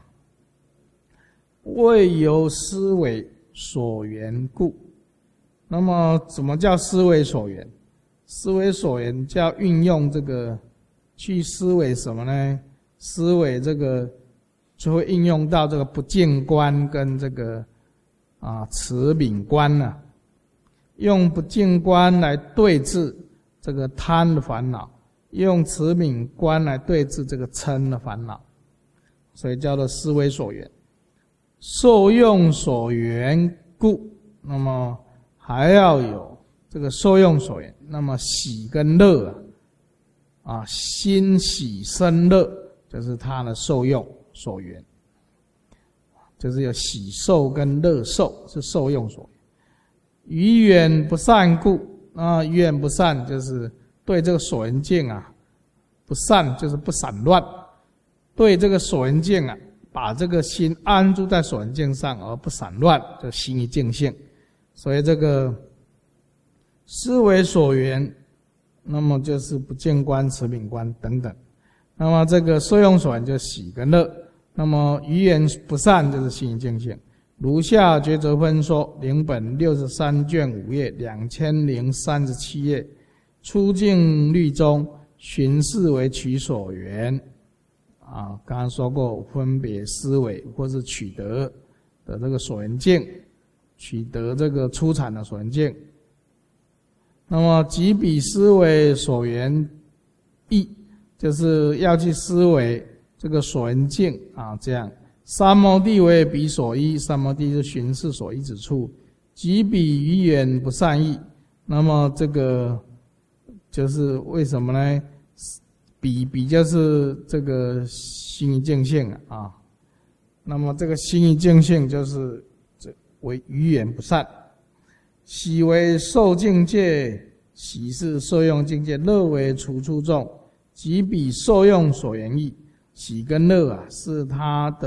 未由思维所缘故。那么什么叫思维所缘？思维所缘叫运用这个去思维什么呢？思维这个就会应用到这个不净观跟这个啊持敏观啊，用不净观来对治这个贪的烦恼，用持敏观来对治这个嗔的烦恼，所以叫做思维所缘。受用所缘故，那么还要有这个受用所缘，那么喜跟乐啊，啊心喜生乐，就是它的受用所缘，就是有喜受跟乐受是受用所缘。于缘不善故，啊于缘不善就是对这个所缘境啊不善，就是不散乱，对这个所缘境啊，把这个心安住在所缘境上而不散乱，就心一净性。所以这个思维所缘，那么就是不净观、持敏观等等。那么这个受用所缘就喜跟乐，那么于缘不善就是心一净性。如下抉择分说，领本六十三卷五页两千零三十七页，出境律中寻事为取所缘啊，刚刚说过分别思维或是取得的这个所缘境。取得这个初禅的所缘境，那么即彼思维所缘义，就是要去思维这个所缘境啊。这样三摩地为彼所依，三摩地是寻事所依之处，即彼于缘不善意。那么这个就是为什么呢？彼彼就是这个心一净性啊。那么这个心一净性就是为于缘不善。喜为受境界，喜是受用境界，乐为除出众，即彼受用所缘义。喜跟乐啊，是他的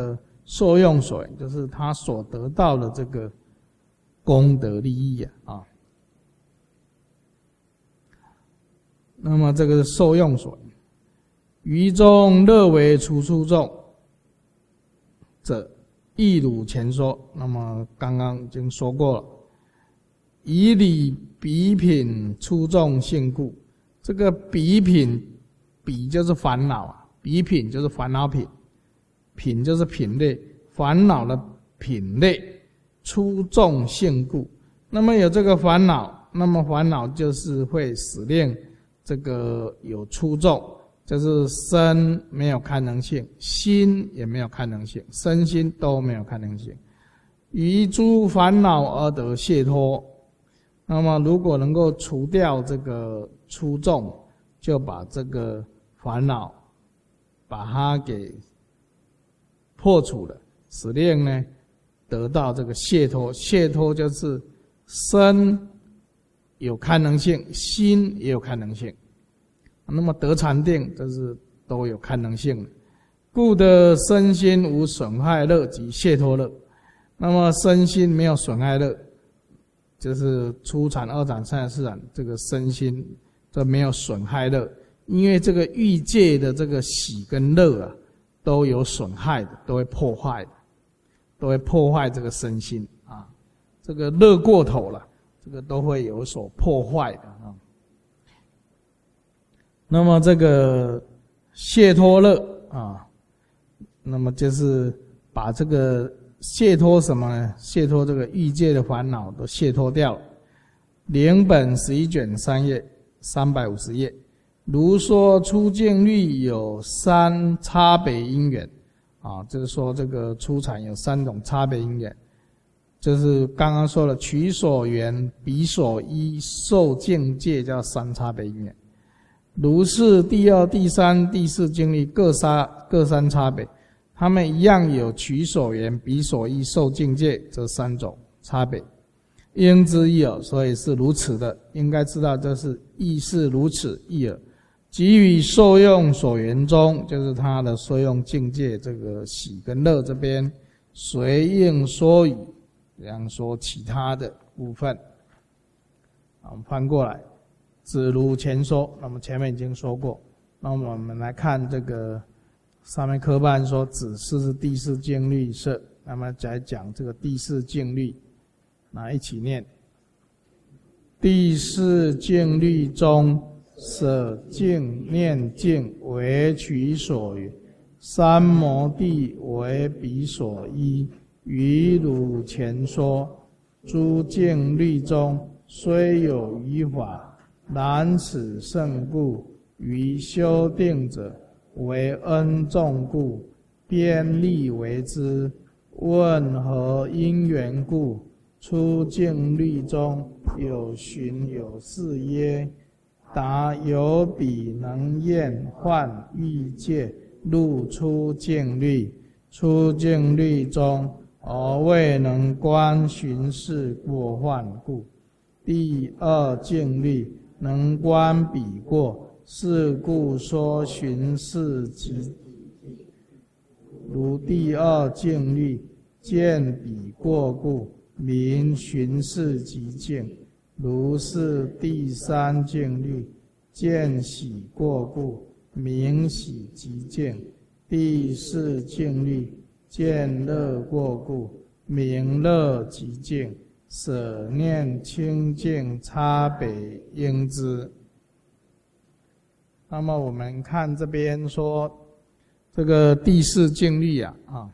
受用所缘，就是他所得到的这个功德利益啊。啊那么这个是受用所缘。于中乐为除处众者，亦如前说。那么刚刚已经说过了，以理比品出众性故。这个比品，比就是烦恼啊，比品就是烦恼品，品就是品类，烦恼的品类，出众性故。那么有这个烦恼，那么烦恼就是会使令这个有出众，就是身没有堪能性，心也没有堪能性，身心都没有堪能性。于诸烦恼而得解脱。那么如果能够除掉这个出众，就把这个烦恼把它给破除了，使令呢得到这个解脱。解脱就是身有堪能性，心也有堪能性。那么得禅定就是都有堪能性的，故得身心无损害乐及解脱乐。那么身心没有损害乐，就是初禅、二禅、三禅、四禅，这个身心这没有损害乐，因为这个欲界的这个喜跟乐啊，都有损害的，都会破坏的，都会破坏这个身心啊。这个乐过头了，这个都会有所破坏的啊。那么这个解脱乐啊，那么就是把这个解脱什么呢？解脱这个欲界的烦恼都解脱掉了。灵本十一卷三页三百五十页，如说出境律有三差别因缘啊，就是说这个初禅有三种差别因缘，就是刚刚说了取所缘、彼所依、受境界叫三差别因缘。如是第二、第三、第四经历各三各三差别，他们一样有取所缘、彼所依、受境界这三种差别。应知一耳，所以是如此的，应该知道这是亦是如此一耳。即于受用所缘中，就是他的受用境界，这个喜跟乐这边随应说语，这样说其他的部分。我们翻过来，只如前说，那么前面已经说过。那么我们来看这个上面科办说，只是第四境律色，那么再讲这个第四境律。那一起念：第四境律中，舍境念境为取所缘，三摩地为彼所依。于汝前说，诸境律中虽有余法，然此胜故，于修定者为恩重故，便利为之。问何因缘故？出境律中有寻有事耶？答：有彼能厌患欲界，入出境律。出境律中而未能观寻事过患故。第二境律能观彼过，是故说寻事即如第二境律见彼过故，名寻事即境。如是第三境律见喜过故，名喜即境。第四境律见乐过故，名乐即境。舍念清净差别应知。那么我们看这边说，这个第四境律啊啊。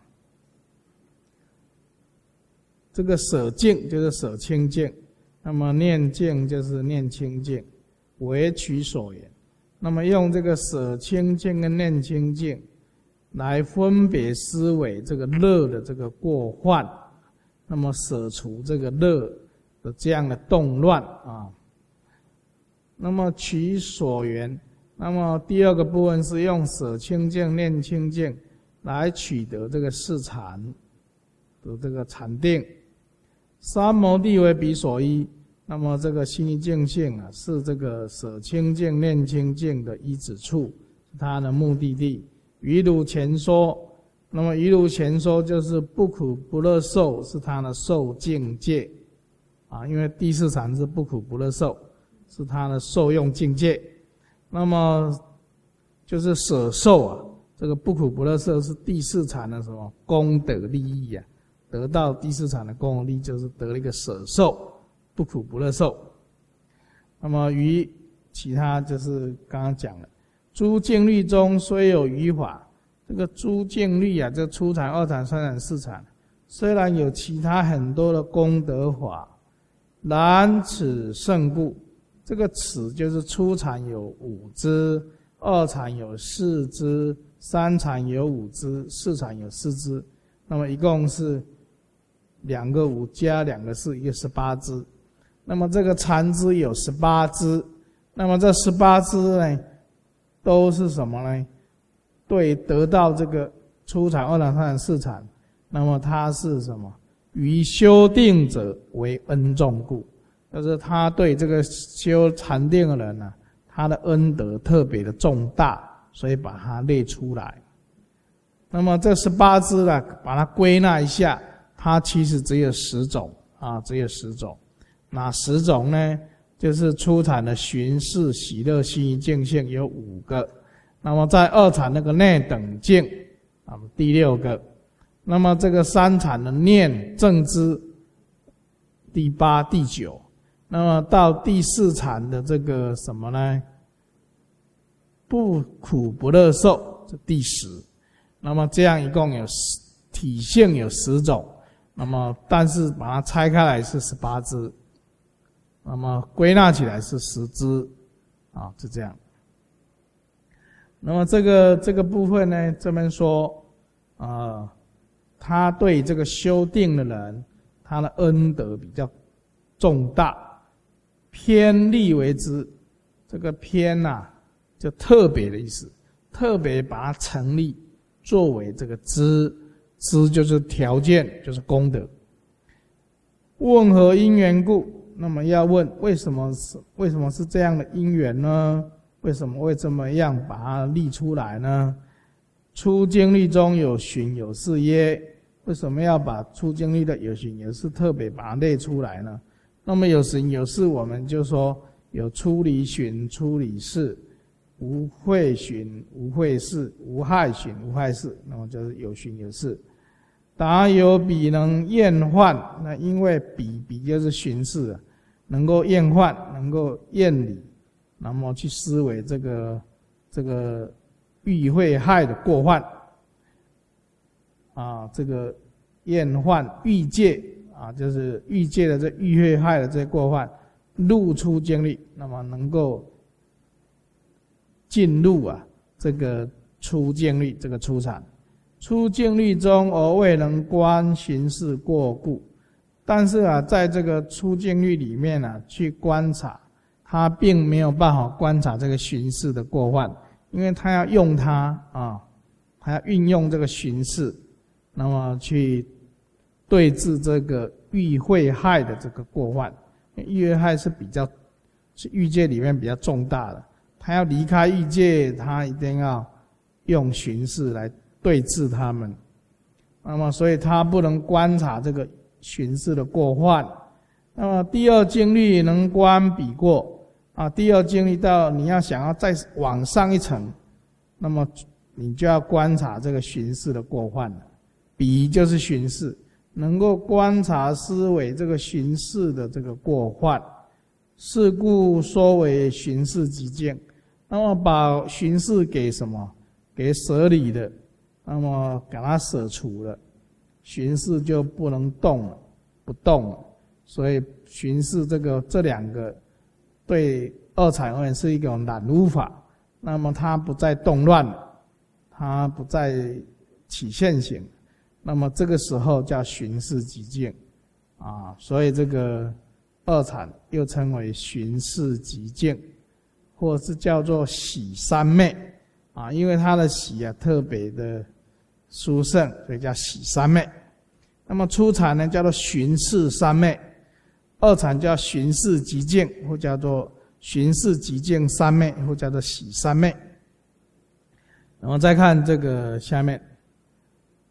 这个舍净就是舍清净，那么念净就是念清净，为取所缘。那么用这个舍清净跟念清净来分别思维这个乐的这个过患，那么舍除这个乐的这样的动乱啊。那么取所缘，那么第二个部分是用舍清净、念清净来取得这个四禅的这个禅定。三摩地为彼所依，那么这个心一净性啊，是这个舍清净、念清净的依止处，是它的目的地。于如前说， 那么一如前说，就是不苦不乐受是他的受境界啊，因为第四禅是不苦不乐受，是他的受用境界。那么就是舍受啊，这个不苦不乐受是第四禅的什么功德利益啊？得到第四禅的功德利益，就是得了一个舍受，不苦不乐受。那么于其他就是刚刚讲了，诸境律中虽有余法。这个诸境律啊，这初禅、二禅、三禅、四禅，虽然有其他很多的功德法，然此胜故。这个此就是初禅有五支，二禅有四支，三禅有五支，四禅有四支。那么一共是两个五加两个四，一个十八支。那么这个禅支有十八支，那么这十八支呢，都是什么呢？对，得到这个初禅、二禅、三禅、四禅，那么他是什么？于修定者为恩重故，就是他对这个修禅定的人呢、啊，他的恩德特别的重大，所以把它列出来。那么这十八支呢，把它归纳一下，它其实只有十种啊，只有十种。哪十种呢？就是初禅的寻视喜乐心净性有五个。那么在二禅那个内等境，啊，第六个。那么这个三禅的念正知，第八、第九。那么到第四禅的这个什么呢？不苦不乐受，这第十。那么这样一共有十体性有十种。那么但是把它拆开来是十八支，那么归纳起来是十支，啊，是这样。那么这个这个部分呢，这边说，啊、呃，他对这个修定的人，他的恩德比较重大，偏立为之。这个偏呐、啊，就特别的意思，特别把它成立作为这个支，支就是条件，就是功德。问何因缘故？那么要问为什么是为什么是这样的因缘呢？为什么会这么样把它立出来呢？初经律中有寻有事耶？为什么要把初经律的有寻有事特别把它列出来呢？那么有寻有事，我们就说有出离寻、出离事，无慧寻、无慧事，无害寻、无害事，那么就是有寻有事。答有彼能厌患，那因为彼彼就是寻事，能够厌患，能够厌离。那么去思维这个这个欲会害的过患啊，这个厌患欲界啊，就是欲界的这欲会害的这些过患，入出经律，那么能够进入啊这个出经律，这个出禅。出经律中而未能观寻事过故，但是啊，在这个出经律里面啊，去观察。他并没有办法观察这个寻事的过患，因为他要用它啊，他要运用这个寻事，那么去对治这个欲会害的这个过患。欲会害是比较是欲界里面比较重大的，他要离开欲界，他一定要用寻事来对治他们。那么，所以他不能观察这个寻事的过患。那么第二经律能观彼过。啊，第二经律到你要想要再往上一层，那么你就要观察这个寻事的过患了。彼就是寻事，能够观察思维这个寻事的这个过患，是故说为寻事极境。那么把寻事给什么？给舍离的，那么给它舍除了，寻事就不能动了，不动了。所以寻事这个这两个。对二禅而言是一种染污法，那么它不再动乱，它不再起现行，那么这个时候叫寻事极境啊，所以这个二禅又称为寻事极境，或是叫做喜三昧啊，因为它的喜啊特别的殊胜，所以叫喜三昧。那么初禅呢叫做寻事三昧。二禅叫寻事极境，或叫做寻事极境三昧，或叫做喜三昧。然后再看这个下面，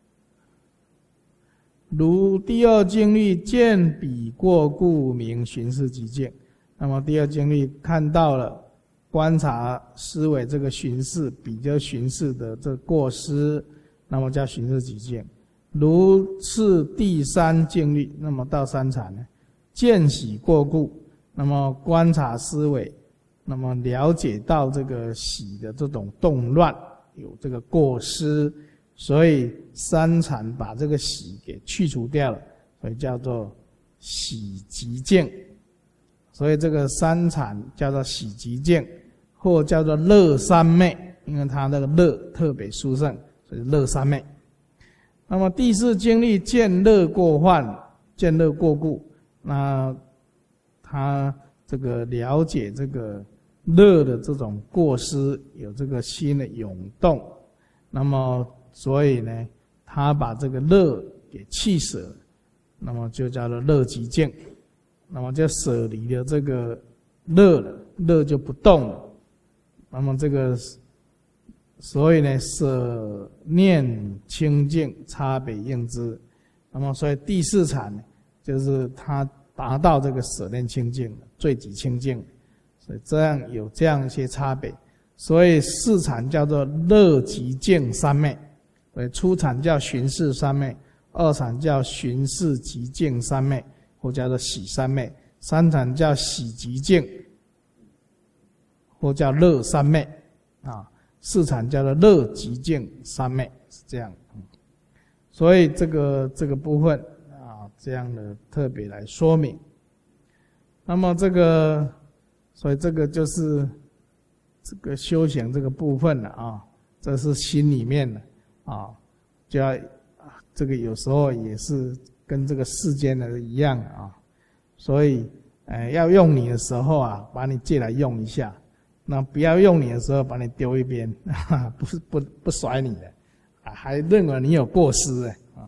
如第二境律见彼过故名寻视即境。那么第二境律看到了观察思维这个寻视，比较寻视的这过失，那么叫寻视即境。如是第三境律，那么到三禅呢，见喜过故，那么观察思维，那么了解到这个喜的这种动乱有这个过失，所以三禅把这个喜给去除掉了，所以叫做喜即境。所以这个三禅叫做喜即境，或叫做乐三昧，因为它那个乐特别殊胜，所以乐三昧。那么第四境律见乐过患，见乐过故，那他这个了解这个乐的这种过失，有这个心的涌动，那么所以呢，他把这个乐给弃舍，那么就叫做乐即境，那么就舍离了这个乐了，乐就不动了。那么这个，所以呢，舍念清净差别应知。那么所以第四禅呢，就是他达到这个舍念清净，最极清净。所以这样有这样一些差别。所以四禅叫做乐即净三昧，所以初禅叫寻视三昧，二禅叫寻视即净三昧，或叫做喜三昧，三禅叫喜即净，或叫乐三昧，啊，四禅叫做乐即净三昧，是这样。所以这个这个部分啊，这样的特别来说明。那么这个，所以这个就是这个修行这个部分了啊，这是心里面的啊，就要这个有时候也是跟这个世间的一样啊，所以呃要用你的时候啊，把你借来用一下。那不要用你的时候，把你丢一边，不是不不甩你的，还认为你有过失哎啊，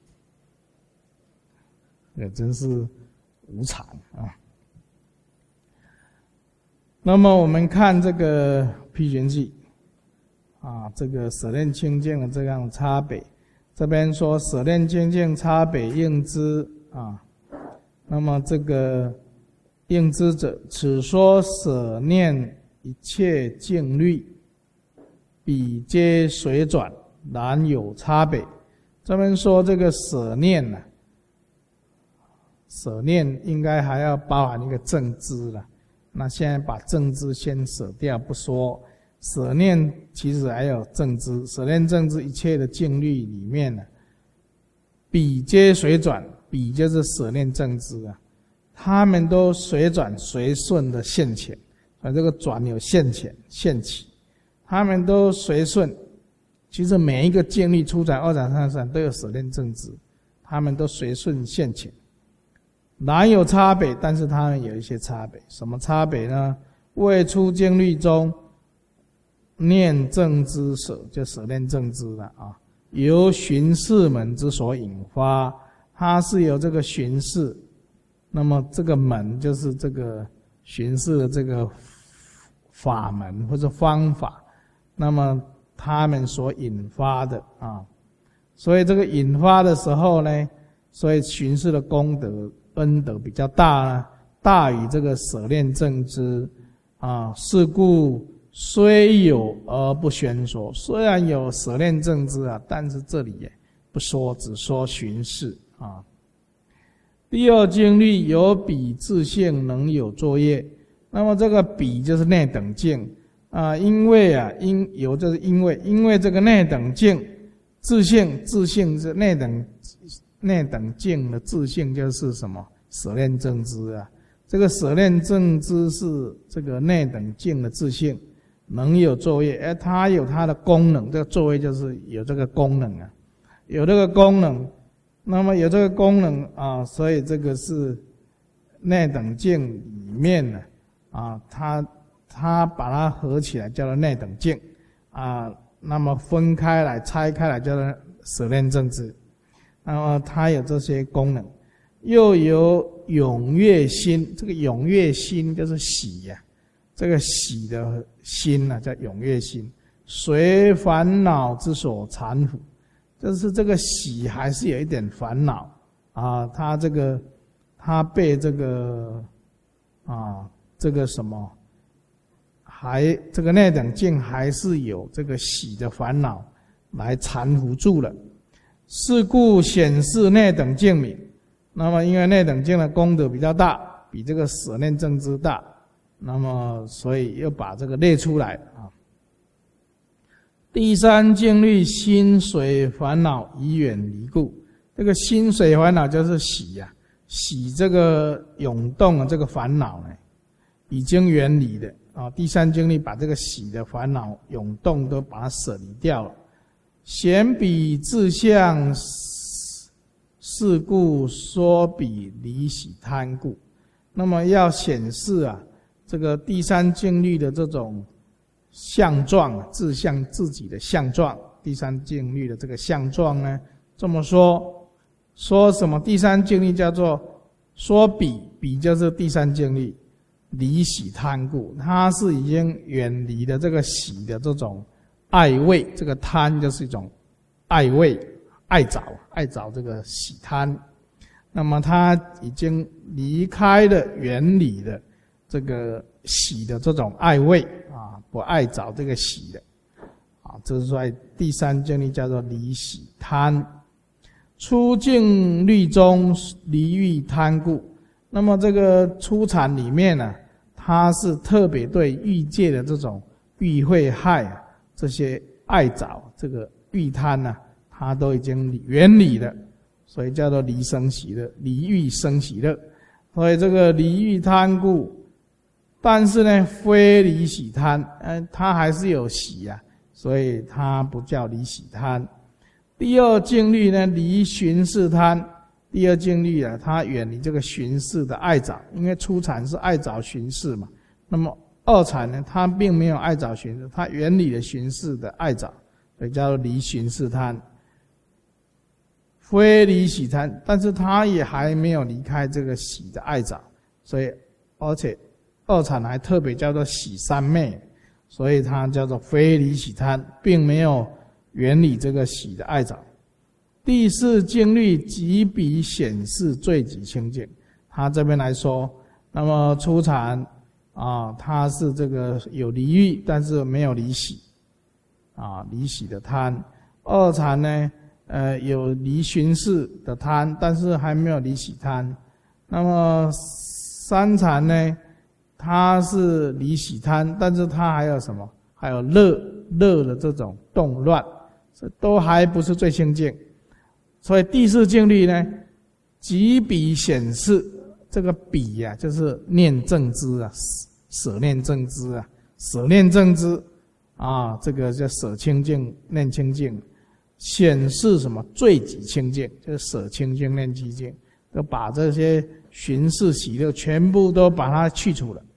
也真是无常啊。那么我们看这个辟玄记啊，这个舍念清净的这样差别，这边说舍念清净差别应知啊，那么这个应知者，此说舍念一切境律，彼皆随转，然有差别。这边说这个舍念呢、啊，舍念应该还要包含一个正知了。那现在把正知先舍掉不说，舍念其实还有正知，舍念正知一切的境律里面呢、啊，彼皆随转，彼就是舍念正知啊，他们都随转随顺的现前。啊，这个转有现前现起，他们都随顺。其实每一个境律，初禅、二禅、三禅都有舍念正知，他们都随顺现前。然有差别，但是他们有一些差别。什么差别呢？未出境律中，念正知舍，就舍念正知了啊。由寻视门之所引发，它是由这个寻视，那么这个门就是这个寻视的这个法门或者方法，那么他们所引发的啊，所以这个引发的时候呢，所以寻视的功德恩德比较大呢，大于这个舍念正知啊。是故虽有而不宣说，虽然有舍念正知啊，但是这里也不说，只说寻视啊。第二境律有彼自性能有作业。那么这个彼就是内等境啊，因为啊，因有就是因为，因为这个内等境自性，自性是内等内等境的自性就是什么？舍念正知啊。这个舍念正知是这个内等境的自性，能有作业，而它有它的功能，这个作业就是有这个功能啊，有这个功能，那么有这个功能啊，所以这个是内等境里面呢。啊，它它把它合起来叫做内等境啊，那么分开来拆开来叫做舍念正知，那么它有这些功能，又有踊跃心，这个踊跃心就是喜呀、啊，这个喜的心呢、啊、叫踊跃心，随烦恼之所缠缚，就是这个喜还是有一点烦恼啊，他这个他被这个啊这个什么，还这个内等境还是有这个喜的烦恼来缠缚住了。是故显示内等境名。那么因为内等境的功德比较大，比这个舍念正知大，那么所以又把这个列出来啊。第三境律心随烦恼已远离故，这个心随烦恼就是喜呀、啊，喜这个涌动的这个烦恼呢，已经远离的啊。第三境律把这个喜的烦恼涌动都把它舍离掉了。显彼自相，是故说彼离喜贪故。那么要显示啊，这个第三境律的这种相状，自相自己的相状，第三境律的这个相状呢，这么说，说什么？第三境律叫做说彼，彼就是第三境律离喜贪故，它是已经远离了这个喜的这种爱味，这个贪就是一种爱味、爱着、爱着这个喜贪。那么他已经离开了、远离了这个喜的这种爱味啊，不爱着这个喜的啊，这是说第三境律叫做离喜贪。初境律中离欲贪故，那么这个初禅里面呢、啊，它是特别对欲界的这种欲会害啊，这些爱着这个欲贪呢、啊，它都已经远离了，所以叫做离生喜乐，离欲生喜乐。所以这个离欲贪故，但是呢，非离喜贪，呃，它还是有喜啊，所以它不叫离喜贪。第二境律呢，离寻视贪。第二境律啊，它远离这个寻视的爱着，因为初禅是爱着寻视嘛。那么二禅呢，它并没有爱着寻视，它远离了寻视的爱着，所以叫做离寻视贪。非离喜贪，但是他也还没有离开这个喜的爱着，所以而且二禅还特别叫做喜三昧，所以它叫做非离喜贪，并没有远离这个喜的爱着。第四境律即彼显示罪己清净，他这边来说，那么初禅啊，他是这个有离欲，但是没有离喜啊，离喜的贪。二禅呢，呃，有离寻视的贪，但是还没有离喜贪。那么三禅呢，它是离喜贪，但是它还有什么？还有乐乐的这种动乱，这都还不是最清净。所以第四境律呢，即彼显示，这个彼呀、啊，就是念正知啊，舍念正知啊，舍念正知啊，这个叫舍清净念清净。显示什么？罪己清净，就是舍清净念清净，都把这些寻视喜乐全部都把它去除了，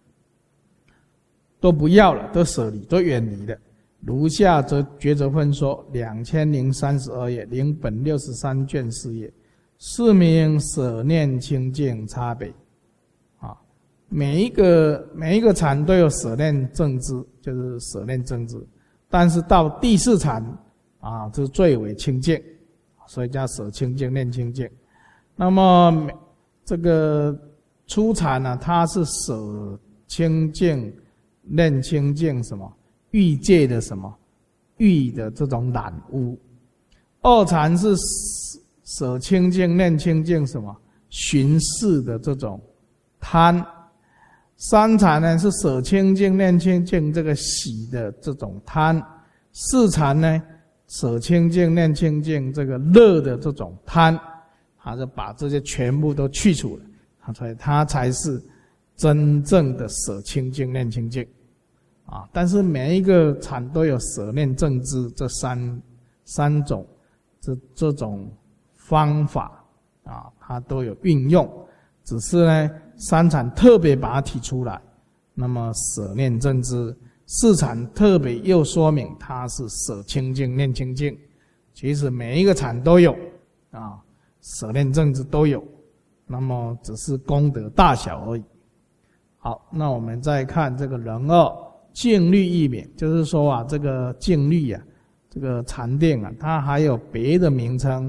都不要了，都舍离，都远离了。如下则抉择分说两千零三十二页，零本六十三卷四页，是名舍念清净差别。啊，每一个每一个禅都有舍念正知，就是舍念正知，但是到第四禅。啊，这是最为清净，所以叫舍清净念清净。那么这个初禅呢，它是舍清净念清净什么欲界的什么欲的这种染污。二禅是舍清净念清净什么寻视的这种贪。三禅呢是舍清净念清净这个喜的这种贪。四禅呢，舍清净念清净这个乐的这种贪，他就把这些全部都去除了，所以他才是真正的舍清净念清净啊。但是每一个禅都有舍念正知这三三种这这种方法啊，它都有运用，只是呢三禅特别把它提出来，那么舍念正知。四禅特别又说明它是舍清净念清净，其实每一个禅都有啊，舍念正知都有，那么只是功德大小而已。好，那我们再看这个人二净律一免，就是说啊，这个净律啊，这个禅定啊，它还有别的名称，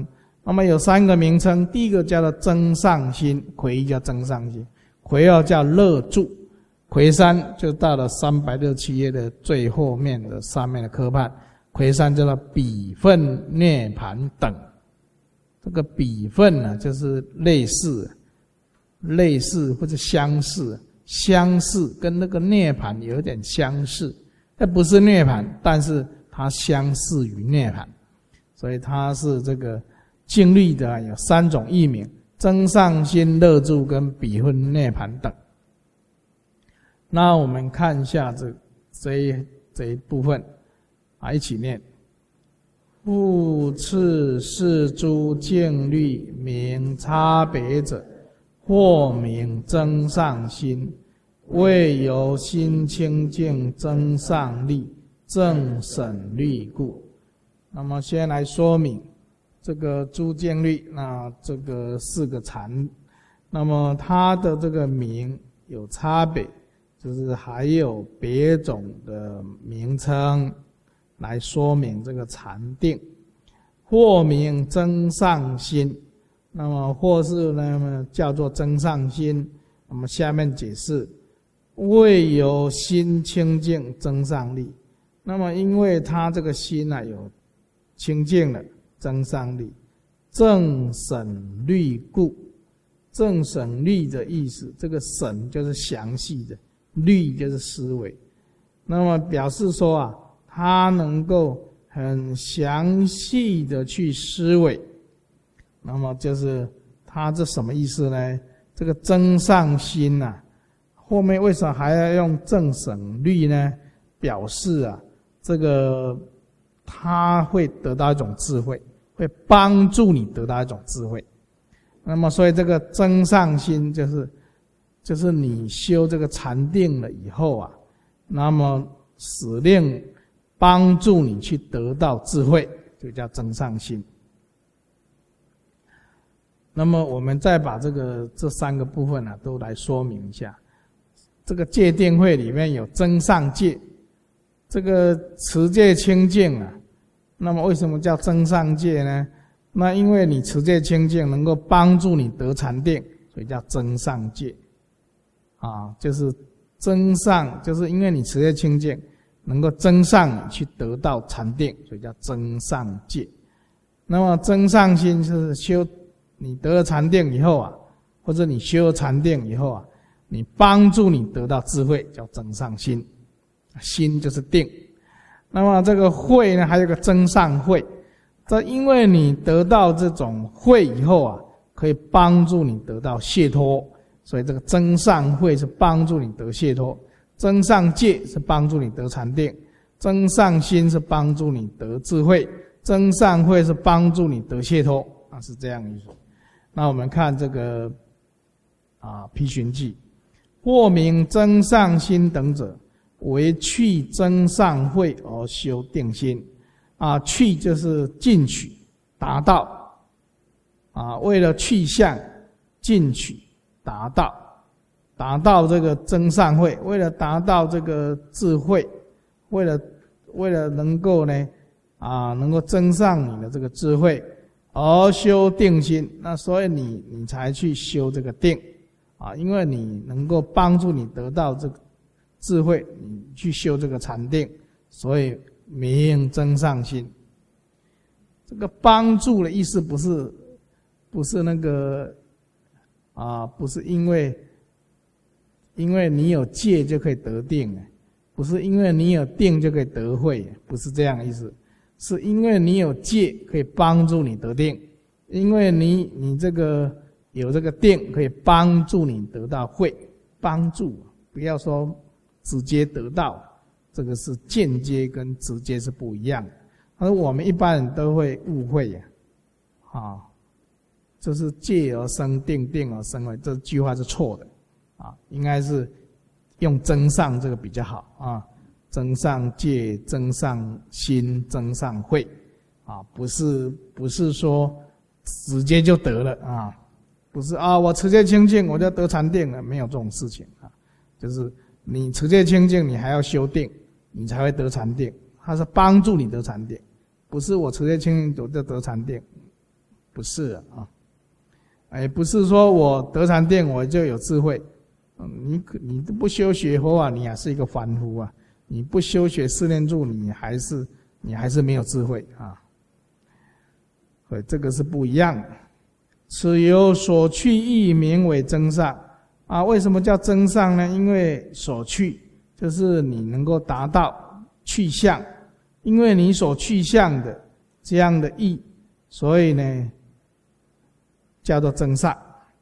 那么有三个名称，第一个叫做增上心，魁一叫增上心，魁二叫乐住，魁三就到了三百六十七页的最后面的上面的科判，魁三叫做比分涅盘等。这个比分呢，就是类似、类似或者相似、相似，跟那个涅盘有点相似。它不是涅盘，但是它相似于涅盘，所以它是这个静虑的有三种译名：增上心、乐住跟比分涅盘等。那我们看一下这这一这一部分啊，一起念。复次是诸静虑名差别者，或名增上心，为由心清净增上力，正审虑故。那么先来说明这个诸静虑，那这个四个禅，那么它的这个名有差别，就是还有别种的名称来说明这个禅定，或名增上心，那么或是呢叫做增上心。那么下面解释，为由心清净增上力。那么因为他这个心啊有清净了，增上力，正审虑故。正审虑的意思，这个审就是详细的，虑就是思维。那么表示说啊，他能够很详细的去思维。那么就是他这什么意思呢？这个增上心啊，后面为什么还要用正审虑呢？表示啊，这个他会得到一种智慧，会帮助你得到一种智慧。那么所以这个增上心就是就是你修这个禅定了以后啊，那么使令帮助你去得到智慧，就叫增上心。那么我们再把这个这三个部分啊都来说明一下。这个戒定慧里面有增上戒，这个持戒清净啊，那么为什么叫增上戒呢？那因为你持戒清净能够帮助你得禅定，所以叫增上戒啊，就是增上，就是因为你持戒清净能够增上你去得到禅定，所以叫增上戒。那么增上心是修你得了禅定以后啊，或者你修了禅定以后啊，你帮助你得到智慧，叫增上心。心就是定。那么这个慧呢，还有个增上慧。这因为你得到这种慧以后啊，可以帮助你得到解脱，所以这个增上慧是帮助你得解脱，增上戒是帮助你得禅定，增上心是帮助你得智慧，增上慧是帮助你得解脱啊，是这样意思。那我们看这个啊批寻记，或名增上心等者，为去增上慧而修定心。啊，去就是进取，达到啊，为了去向进取，达到，达到这个增上慧，为了达到这个智慧，为了为了能够呢啊，能够增上你的这个智慧，而修定心。那所以你你才去修这个定啊，因为你能够帮助你得到这个智慧，你去修这个禅定，所以名增上心。这个帮助的意思不是不是那个啊，不是因为因为你有戒就可以得定，不是因为你有定就可以得慧，不是这样的意思，是因为你有戒可以帮助你得定，因为你你这个有这个定可以帮助你得到慧，帮助不要说直接得到。这个是间接跟直接是不一样的，而我们一般人都会误会呀，啊，就是戒而生定，定而生慧，这句话是错的，啊，应该是用增上这个比较好啊，增上戒，增上心，增上慧，啊，不是不是说直接就得了啊，不是啊，我持戒清净我就得禅定了，没有这种事情啊，就是你持戒清净，你还要修定。你才会得禅定，它是帮助你得禅定，不是我持戒清净我就得禅定， 不是啊，哎，不是说我得禅定我就有智慧，你你不修学佛法，你还是一个凡夫啊，你不修学四念住，你还是你还是没有智慧啊，所以这个是不一样的。此由所去义名为增上啊，为什么叫增上呢？因为所去就是你能够达到去向，因为你所去向的这样的义，所以呢叫做增上。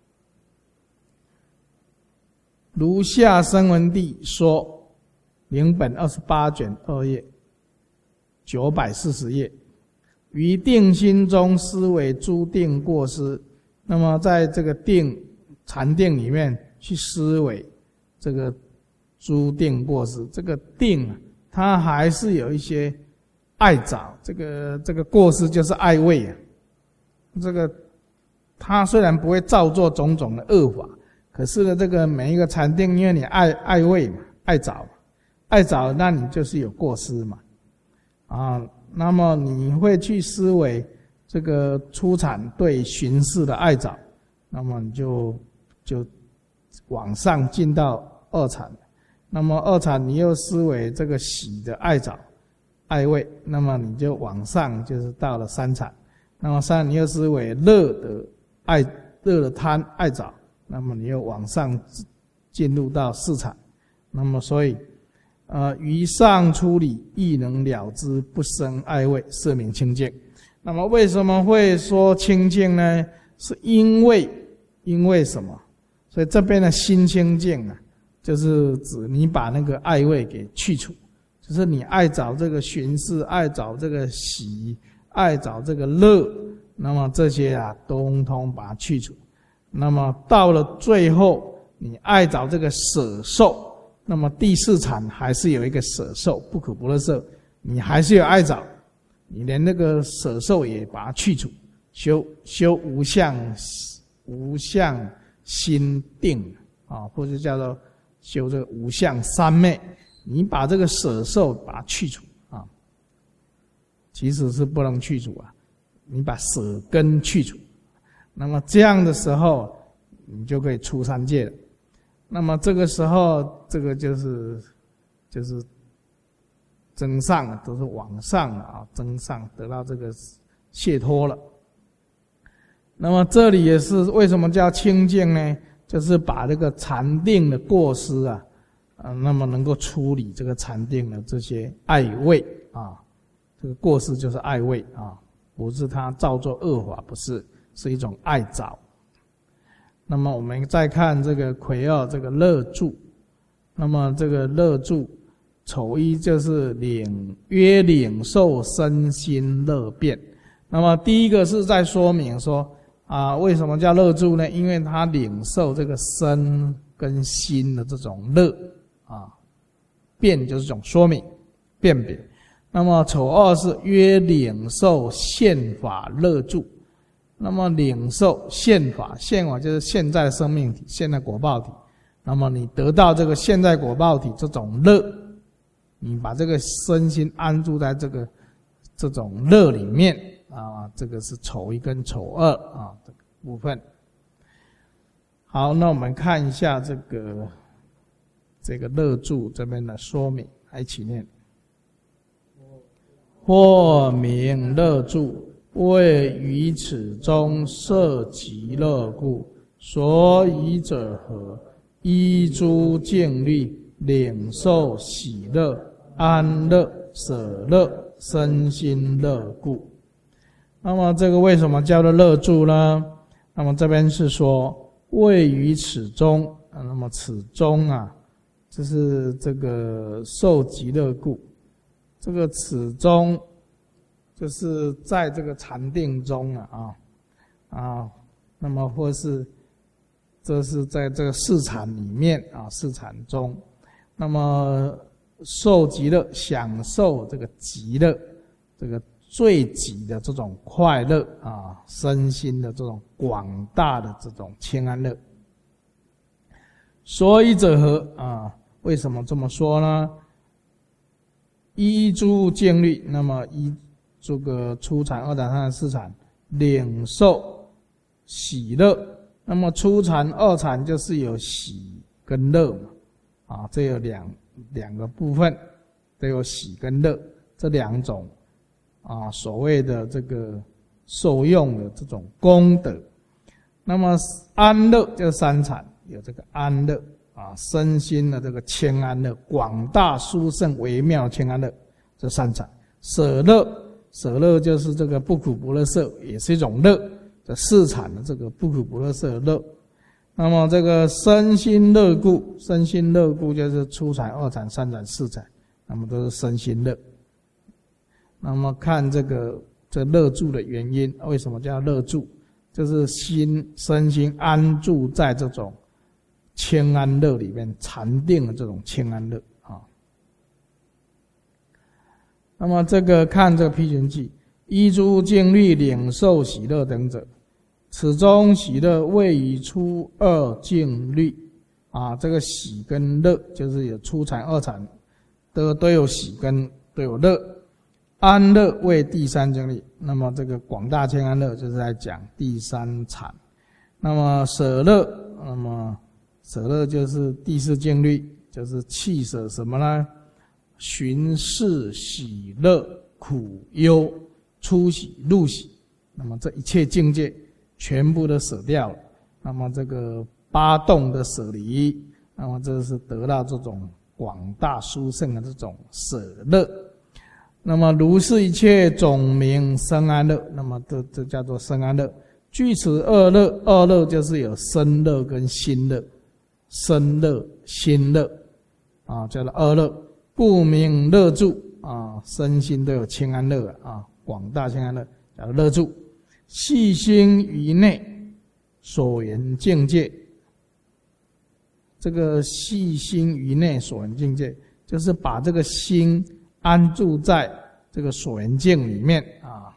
如下声闻地说，领本二十八卷二页九百四十页，于定心中思维诸定过失。那么在这个定禅定里面去思维这个诸定过失，这个定它还是有一些爱着，这个这个过失就是爱畏啊。这个它虽然不会造作种种的恶法，可是呢，这个每一个禅定，因为你爱爱畏嘛，爱着，爱着，那你就是有过失嘛，啊，那么你会去思维这个初禅对寻事的爱着，那么你就就往上进到二禅，那么二禅你又思维这个喜的爱着、爱畏，那么你就往上就是到了三禅，那么三你又思维乐的爱、乐的贪爱着，那么你又往上进入到四禅，那么所以呃于上出离亦能了知不生爱畏，是名清净。那么为什么会说清净呢？是因为因为什么？所以这边的心清净啊，就是指你把那个爱畏给去除，就是你爱找这个寻事，爱找这个喜，爱找这个乐，那么这些啊通通把它去除。那么到了最后，你爱找这个舍受，那么第四禅还是有一个舍受，不可不乐受，你还是有爱找，你连那个舍受也把它去除，修修无相无相心定啊，或者叫做修这个无相三昧，你把这个舍受把它去除啊，其实是不能去除啊，你把舍根去除，那么这样的时候你就可以出三界了。那么这个时候，这个就是就是增上，都是往上了啊，增上得到这个解脱了。那么这里也是为什么叫清净呢？就是把这个禅定的过失啊，啊，那么能够处理这个禅定的这些爱畏啊，这个过失就是爱畏啊，不是他造作恶法，不是，是一种爱着。那么我们再看这个癸二这个乐住，那么这个乐住丑一就是领约领受身心乐变。那么第一个是在说明说啊，为什么叫乐住呢？因为他领受这个身跟心的这种乐啊，变就是一种说明辨别。那么丑二是约领受现法乐住。那么领受现法，现法就是现在的生命体，现在果报体。那么你得到这个现在果报体这种乐，你把这个身心安住在这个这种乐里面啊，这个是丑一跟丑二啊这个部分。好，那我们看一下这个这个乐住这边的说明，来一起念：或名乐住，为于此中摄极乐故，所以者何？依诸境律，领受喜乐、安乐、舍乐、身心乐故。那么这个为什么叫做乐住呢？那么这边是说位于此中，啊、那么此中啊，就是这个受极乐故。这个此中就是在这个禅定中啊啊啊，那么或是这是在这个四禅里面啊，四禅中，那么受极乐，享受这个极乐，这个最极的这种快乐啊，身心的这种广大的这种清安乐。所以者何啊？为什么这么说呢？依诸境律，那么依这个初禅、二禅、三禅、四禅领受喜乐。那么初禅、二禅就是有喜跟乐嘛，啊，这有两两个部分，都有喜跟乐这两种啊，所谓的这个受用的这种功德。那么安乐就是三禅，有这个安乐啊，身心的这个谦安乐，广大殊胜微妙谦安乐，这三禅。舍乐，舍乐就是这个不苦不乐色，也是一种乐。这四禅的这个不苦不乐色乐。那么这个身心乐故，身心乐故就是初禅、二禅、三禅、四禅，那么都是身心乐。那么看这个这乐住的原因，为什么叫乐住？就是心身心安住在这种谦安乐里面，禅定的这种谦安乐啊。那么这个看这个批群记，依诸经律领受喜乐等者，此中喜乐位于初二境律啊。这个喜跟乐就是有初禅、二禅都都有喜跟都有乐。安乐为第三境律，那么这个广大谦安乐就是在讲第三禅。那么舍乐，那么舍乐就是第四境律，就是弃舍什么呢？寻视喜乐苦忧出喜入喜，那么这一切境界全部都舍掉了。那么这个八洞的舍离，那么这是得到这种广大殊胜的这种舍乐。那么如是一切总名生安乐，那么这这叫做生安乐。具此二乐，二乐就是有身乐跟心乐，身乐心乐啊，叫做二乐。故名乐住啊，身心都有谦安乐啊，广大谦安乐叫做乐住。细心于内所缘境界，这个细心于内所缘境界，就是把这个心安住在这个所缘境里面啊，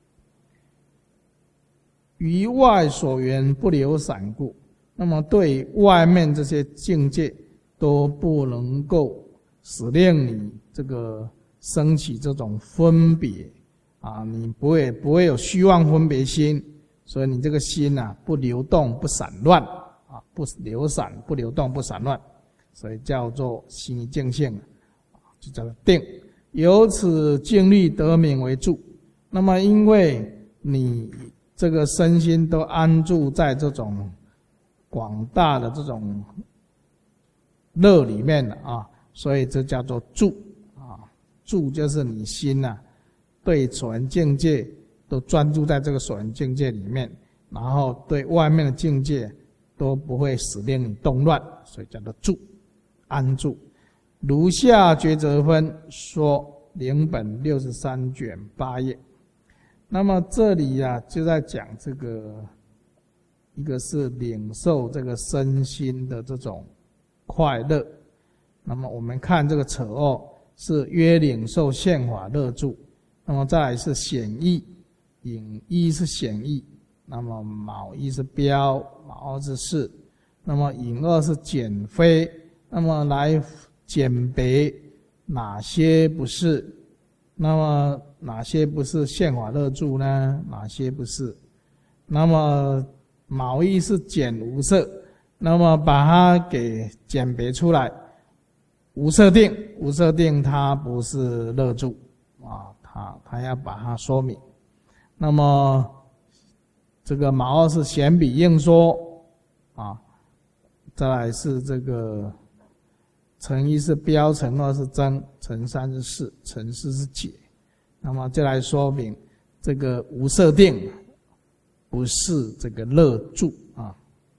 于外所缘不流散故，那么对外面这些境界都不能够使令你这个升起这种分别啊，你不会不会有虚妄分别心，所以你这个心啊不流动不散乱啊，不流散不流动不散乱，所以叫做心一净性，就叫做定。由此境律得名为住。那么因为你这个身心都安住在这种广大的这种乐里面了啊，所以这叫做住啊。住就是你心啊对所缘境界都专注在这个所缘境界里面，然后对外面的境界都不会使令你动乱，所以叫做住，安住。如下抉择分说，领本六十三卷八页。那么这里啊就在讲这个，一个是领受这个身心的这种快乐。那么我们看这个扯二是约领受现法乐住，那么再来是显义，引一是显义，那么卯一是标，卯二是事，那么引二是减非，那么来鉴别哪些不是，那么哪些不是现法乐住呢？哪些不是？那么卯一是减无色，那么把它给鉴别出来。无色定，无色定它不是乐住啊，它它要把它说明。那么这个卯二是显比应说啊，再来是这个乘一是标，乘二是增，乘三是事，乘四是解。那么就来说明这个无色定不是这个乐住啊。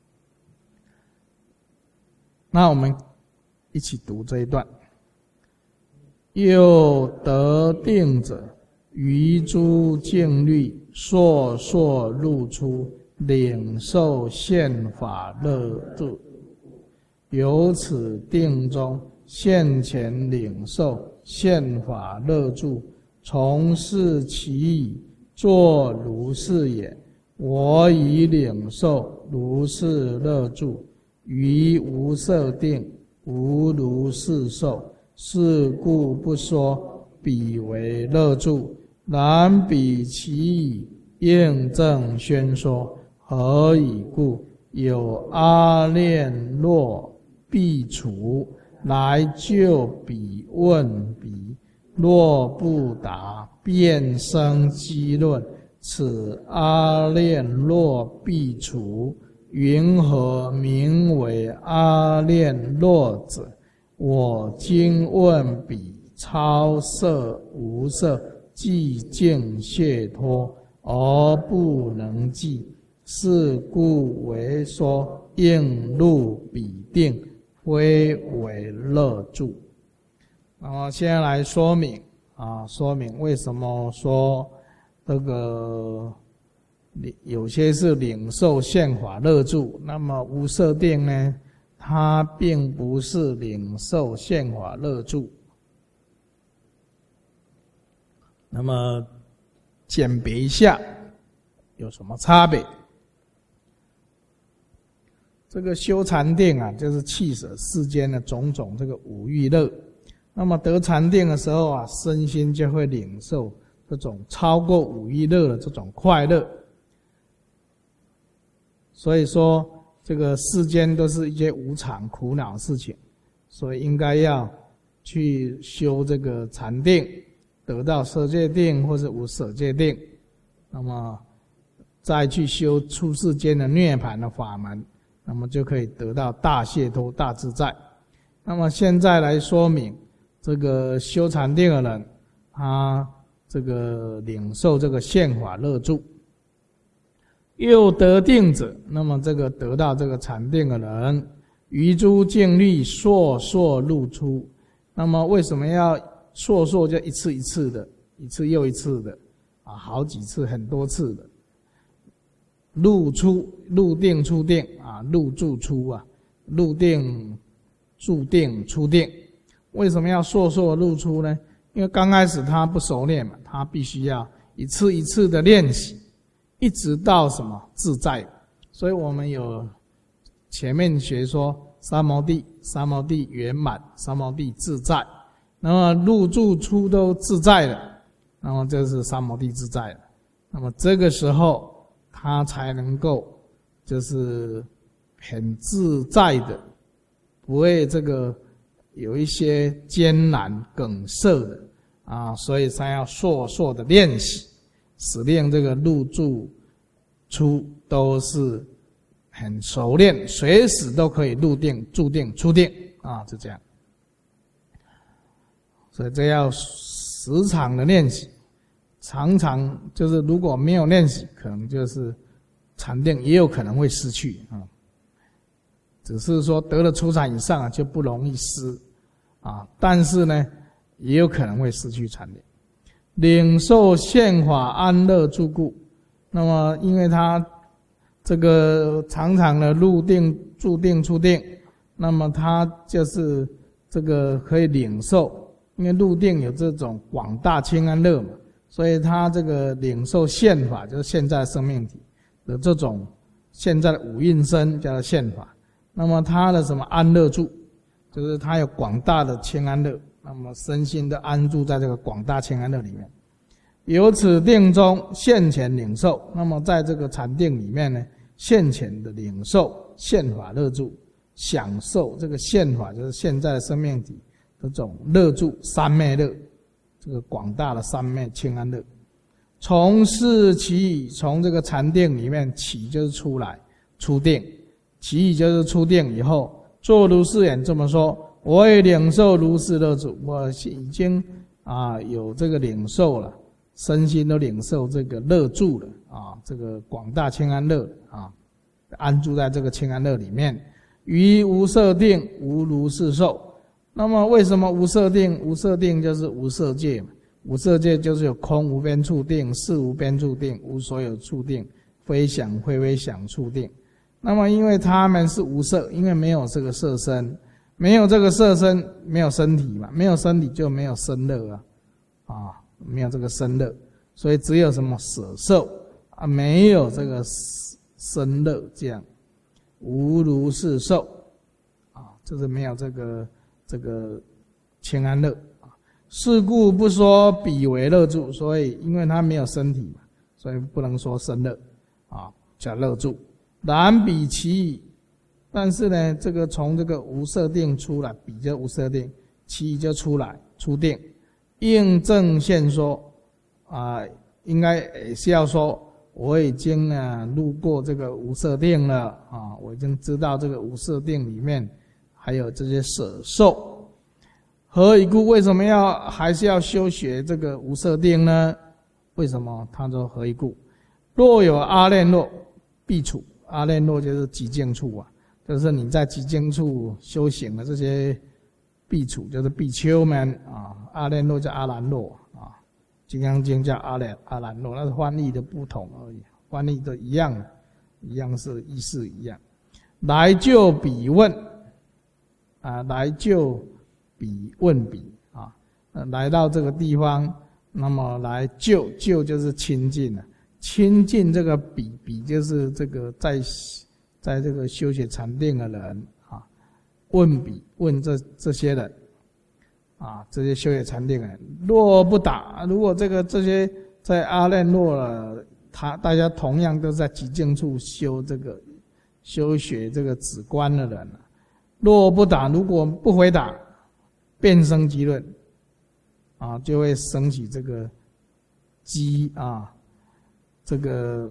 那我们一起读这一段。又得定者，于诸境律烁烁入出，领受现法乐住。由此定中现前领受现法乐住，从事其意，作如是也。我已领受如是乐住，于无色定无如是受，是故不说彼为乐住。然彼其意应正宣说，何以故？有阿练若必处，来就彼问彼，若不答，便生激论。此阿练若必处，云何名为阿练若者？我今问彼，超色无色，寂静解脱，而不能寂。是故为说应入彼定，非为乐住。那么先来说明啊，说明为什么说这个有些是领受现法乐住，那么无色定呢，它并不是领受现法乐住。那么鉴别一下有什么差别？这个修禅定啊，就是弃舍世间的种种这个五欲乐。那么得禅定的时候啊，身心就会领受这种超过五欲乐的这种快乐。所以说，这个世间都是一些无常苦恼的事情，所以应该要去修这个禅定，得到色界定或是无色界定，那么再去修出世间的涅槃的法门。那么就可以得到大解脱、大自在。那么现在来说明，这个修禅定的人，他这个领受这个现法乐住，又得定者，那么这个得到这个禅定的人，于诸境律烁烁入出。那么为什么要烁烁？就一次一次的，一次又一次的啊，好几次、很多次的。入出，入定出定啊，入住出啊，入定住定出定。为什么要烁烁入出呢？因为刚开始他不熟练嘛，他必须要一次一次的练习，一直到什么自在。所以我们有前面学说三摩地，三摩地圆满，三摩地自在。那么入住出都自在了，那么这是三摩地自在了。那么这个时候他才能够就是很自在的，不会这个有一些艰难梗塞的啊，所以才要烁烁的练习，使令这个入住出都是很熟练，随时都可以入定、住定、出定啊，就这样。所以这要时常的练习。常常就是如果没有练习，可能就是禅定也有可能会失去啊。只是说得了初禅以上啊，就不容易失啊，但是呢，也有可能会失去禅定。领受现法安乐住故，那么因为他这个常常的入定、住定、出定，那么他就是这个可以领受，因为入定有这种广大清安乐嘛。所以他这个领受现法，就是现在的生命体的这种现在的五蕴身叫做现法。那么他的什么安乐住，就是他有广大的清安乐，那么身心的安住在这个广大清安乐里面。由此定中现前领受，那么在这个禅定里面呢，现前的领受现法乐住，享受这个现法，就是现在的生命体这种乐住三昧乐。这个广大的三昧清安乐，从事其意，从这个禅定里面起就是出来，出定，其意就是出定以后，做如是言这么说：我也领受如是乐住，我已经啊有这个领受了，身心都领受这个乐住了啊，这个广大清安乐啊，安住在这个清安乐里面，于无色定无如是受。那么为什么无色定？无色定就是无色界嘛，无色界就是有空无边处定、事无边处定、无所有处定、非想非非想处定。那么因为他们是无色，因为没有这个色身，没有这个色身，没有身体嘛，没有身体就没有身乐啊，啊，没有这个身乐，所以只有什么舍受啊，没有这个身乐，这样无如是受啊，就是没有这个。这个清安乐啊，是故不说彼为乐住，所以因为他没有身体嘛， 所以不能说生乐啊，叫乐住。然彼其已，但是呢，这个从这个无色定出来，比就无色定，其已就出来出定，应正现说啊，应该也是要说，我已经啊路过这个无色定了啊，我已经知道这个无色定里面还有这些舍受。何以故？为什么要还是要修学这个无色定呢？为什么？他说何以故？若有阿练若，必处。阿练若就是极静处啊，就是你在极静处修行的这些必处，就是比丘们啊。阿练若叫阿兰若啊，金刚经叫阿连阿兰若，那是翻译的不同而已，翻译的一样，一样是意思一样。来就彼问啊，来就彼问彼啊，来到这个地方，那么来就就就是亲近了。亲近这个比比就是这个在在这个修学禅定的人啊，问比问这这些人啊，这些修学禅定的人，若不打，如果这个这些在阿练若了，他大家同样都在极静处修这个修学这个止观的人，若不打，如果不回答，变生机论啊，就会升起这个机啊。这个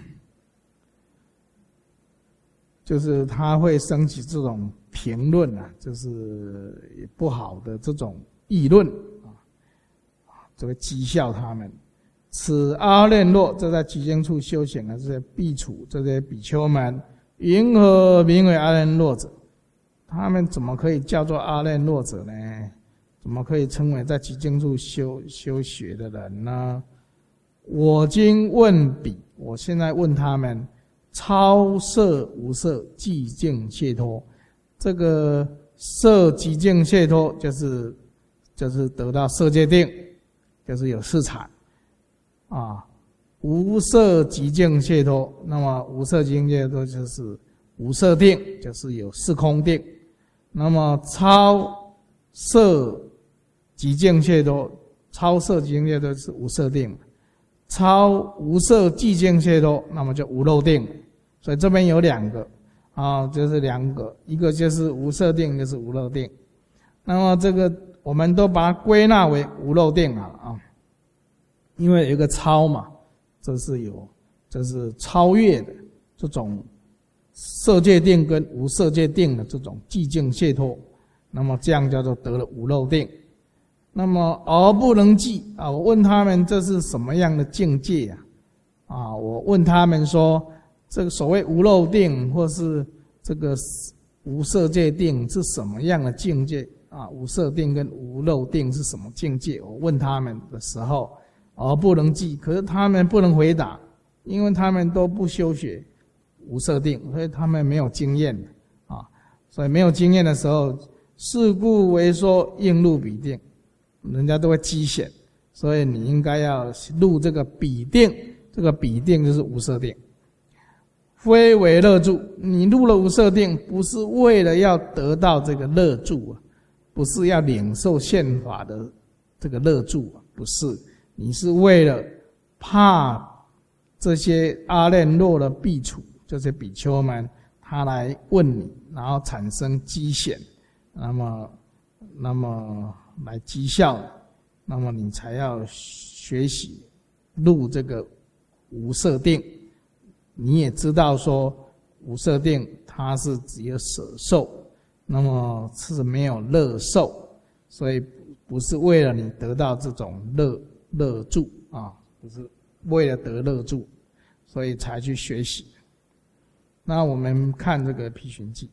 就是他会升起这种评论啊，就是不好的这种议论啊，就会讥笑他们。此阿练若，这在极静处修行的这些苾芻、这些比丘们，云何名为阿练若者？他们怎么可以叫做阿练若者呢？怎么可以称为在极静处修修学的人呢？我今问彼，我现在问他们，超色无色寂静解脱，这个色寂静解脱就是就是得到色界定，就是有四禅啊。无色寂静解脱，那么无色寂静解脱就是无色定，就是有四空定。那么超色寂静解脱，超色寂静解脱是无色定。超无色寂静解脱，那么就无漏定。所以这边有两个啊，就是两个，一个就是无色定，就是无漏定。那么这个我们都把它归纳为无漏定啊啊，因为有一个超嘛，这是有，这是超越的这种色界定跟无色界定的这种寂静解脱，那么这样叫做得了无漏定。那么而不能记啊！我问他们这是什么样的境界啊？啊，我问他们说，这个所谓无漏定或是这个无色界定是什么样的境界啊？无色定跟无漏定是什么境界？我问他们的时候，而不能记，可是他们不能回答，因为他们都不修学无色定，所以他们没有经验啊。所以没有经验的时候，是故为说应入彼定。人家都会讥显，所以你应该要入这个彼定，这个彼定就是无色定，非为乐住。你入了无色定，不是为了要得到这个乐住啊，不是要领受宪法的这个乐住啊，不是，你是为了怕这些阿练若的苾芻，这些比丘们，他来问你，然后产生讥显，那么，那么。来讥笑，那么你才要学习入这个无色定。你也知道说无色定它是只有舍受，那么是没有乐受，所以不是为了你得到这种乐乐住啊，不是为了得乐住，所以才去学习。那我们看这个毗寻记。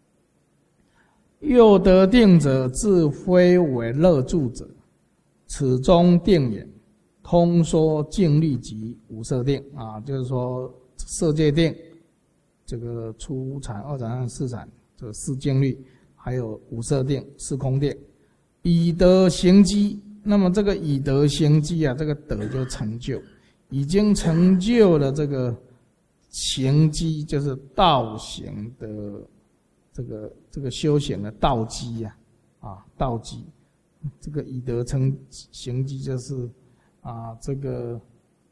又得定者，自非为乐住者，此中定也。通说静虑及无色定啊，就是说色界定，这个初禅、二禅、四禅，这个四静虑，还有无色定、四空定，以德行机。那么这个以德行机啊，这个德就成就，已经成就了这个行机，就是道行的。这个这个修行的道基呀，啊，道基，这个以德成行机，就是啊，这个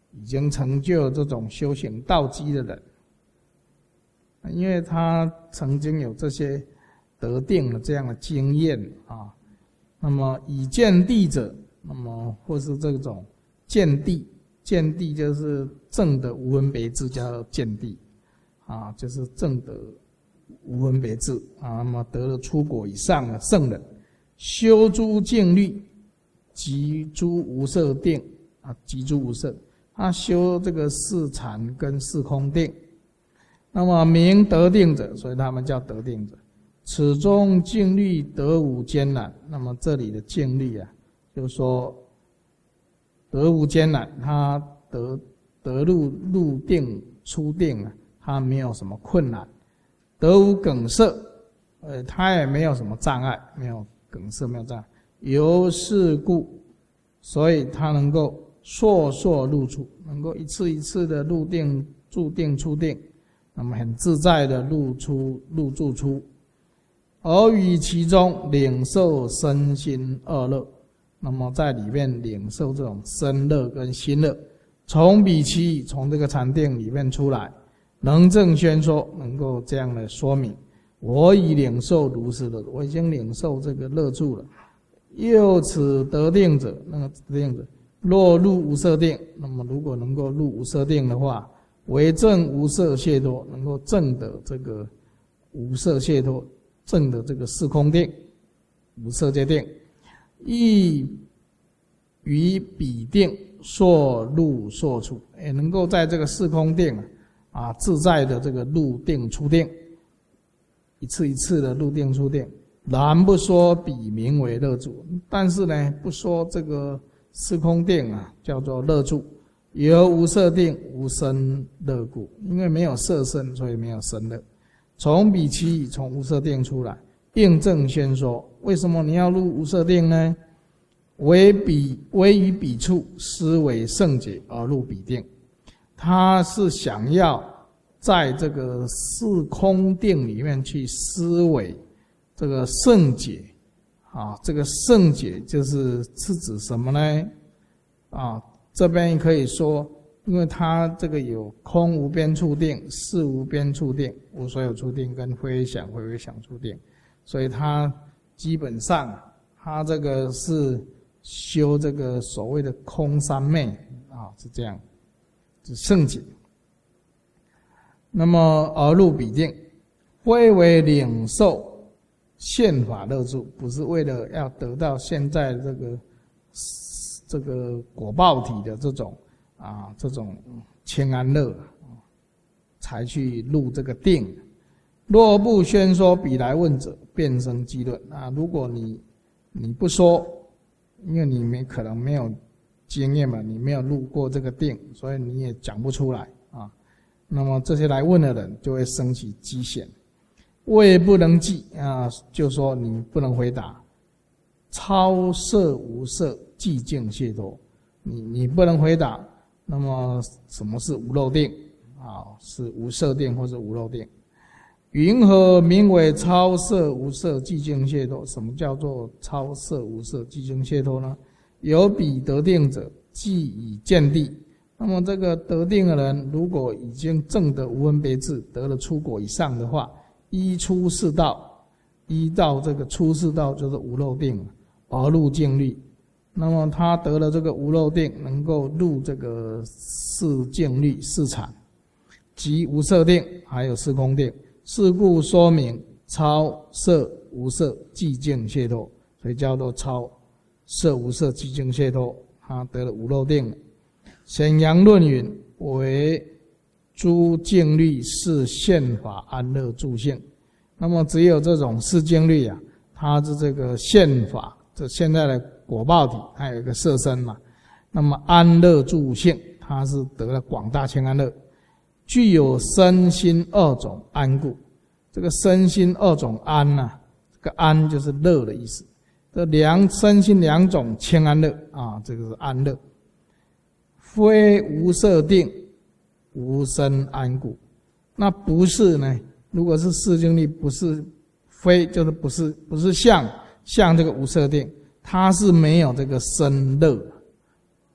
已经成就这种修行道基的人，因为他曾经有这些得定的这样的经验啊。那么已见地者，那么或是这种见地，见地就是证得无分别智，叫见地啊，就是证得无分别智啊。那么得了出果以上的圣人，修诸静虑，集诸无色定啊，集诸无色，他修这个四禅跟四空定，那么名得定者，所以他们叫得定者。此中静虑得无艰难，那么这里的静虑啊，就是说得无艰难，他得得入入定出定啊，他没有什么困难。得无梗塞，呃，他也没有什么障碍，没有梗塞，没有障碍。由是故，所以他能够烁烁入出，能够一次一次的入定、住定、出定，那么很自在的入出、入住出。而于其中领受身心二乐，那么在里面领受这种身乐跟心乐，从彼其从这个禅定里面出来，能正宣说，能够这样的说明，我已领受如是乐，我已经领受这个乐处了。又此得定者，那个得定者，若入无色定，那么如果能够入无色定的话，为证无色解脱，能够证得这个无色解脱。证的这个四空定、无色界定，亦于彼定烁入烁出，也能够在这个四空定啊自在的这个入定出定，一次一次的入定出定。然不说彼名为乐住，但是呢，不说这个四空定啊叫做乐住，由无色定无生乐故，因为没有色身，所以没有生乐。从彼其从无色定出来，印证宣说，为什么你要入无色定呢？为彼为于彼处思维圣解而入彼定，他是想要在这个四空定里面去思维这个圣解啊，这个圣解就是是指什么呢？啊，这边可以说。因为它这个有空无边处定、事无边处定、无所有处定跟非想非非想处定，所以它基本上它这个是修这个所谓的空三昧啊，是这样，是圣解。那么而入彼定，非为领受现法乐住，不是为了要得到现在这个这个果报体的这种。啊，这种清安乐才去入这个定。若不宣说彼来问者，便生激论。啊，如果你你不说，因为你没可能没有经验嘛，你没有入过这个定，所以你也讲不出来啊。那么这些来问的人就会生起激显，谓不能记啊，就说你不能回答。超色无色寂静解脱，你你不能回答。那么什么是无漏定啊？是无色定或者无漏定？云何名为超色无色寂静解脱？什么叫做超色无色寂静解脱呢？有彼得定者，即已见地。那么这个得定的人，如果已经证得无分别智，得了出果以上的话，依出世道，依到这个出世道就是无漏定，而入静虑。那么他得了这个无漏定，能够入这个四静虑、四禅，即无色定，还有四空定。是故说明超色无色寂静解脱，所以叫做超色无色寂静解脱。他得了无漏定。显扬论云：为诸静虑是现法安乐助性。那么只有这种四静虑啊，它是这个现法，这现在的果报体，它有一个色身嘛。那么安乐助性，它是得了广大清安乐，具有身心二种安故。这个身心二种安啊，这个安就是乐的意思。这两身心两种清安乐啊，这个是安乐。非无色定，无身安故。那不是呢？如果是四静虑，不是非，就是不是不是像像这个无色定。它是没有这个身乐，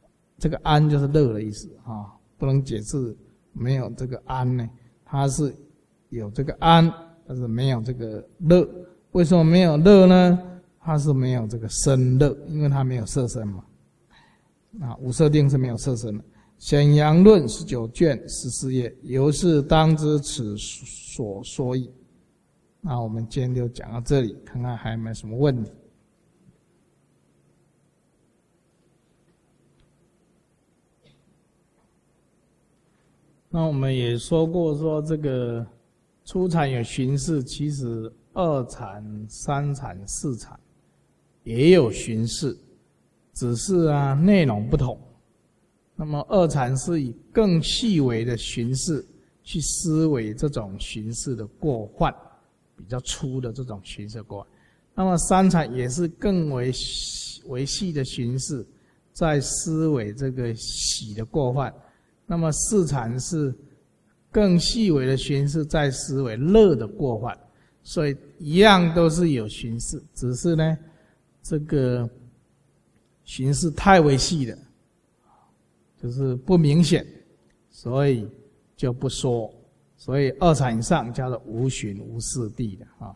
这个安就是乐的意思啊，不能解释没有这个安呢，它是有这个安，但是没有这个乐。为什么没有乐呢？它是没有这个身乐，因为它没有色身嘛。啊，无色定是没有色身的。显阳论十九卷十四页，由是当知此所说矣。那我们今天就讲到这里，看看还有没有什么问题。那我们也说过，说这个初禅有寻视，其实二禅、三禅、四禅也有寻视，只是啊内容不同。那么二禅是以更细微的寻视去思维这种寻视的过患，比较粗的这种寻视过患。那么三禅也是更为为细的寻视，在思维这个喜的过患。那么四禅是更细微的寻视，在思维乐的过患。所以一样都是有寻视，只是呢这个寻视太为细了，就是不明显，所以就不说。所以二禅以上叫做无寻无视地的啊。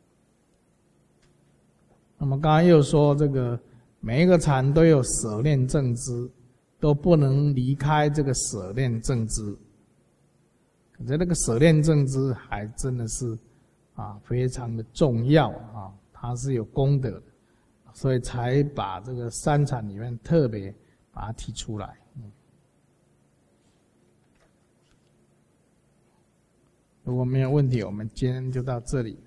那么刚刚又说这个每一个禅都有舍念正知，都不能离开这个舍念正知。可是那个舍念正知还真的是啊非常的重要啊，它是有功德的，所以才把这个三禅里面特别把它提出来。嗯，如果没有问题，我们今天就到这里。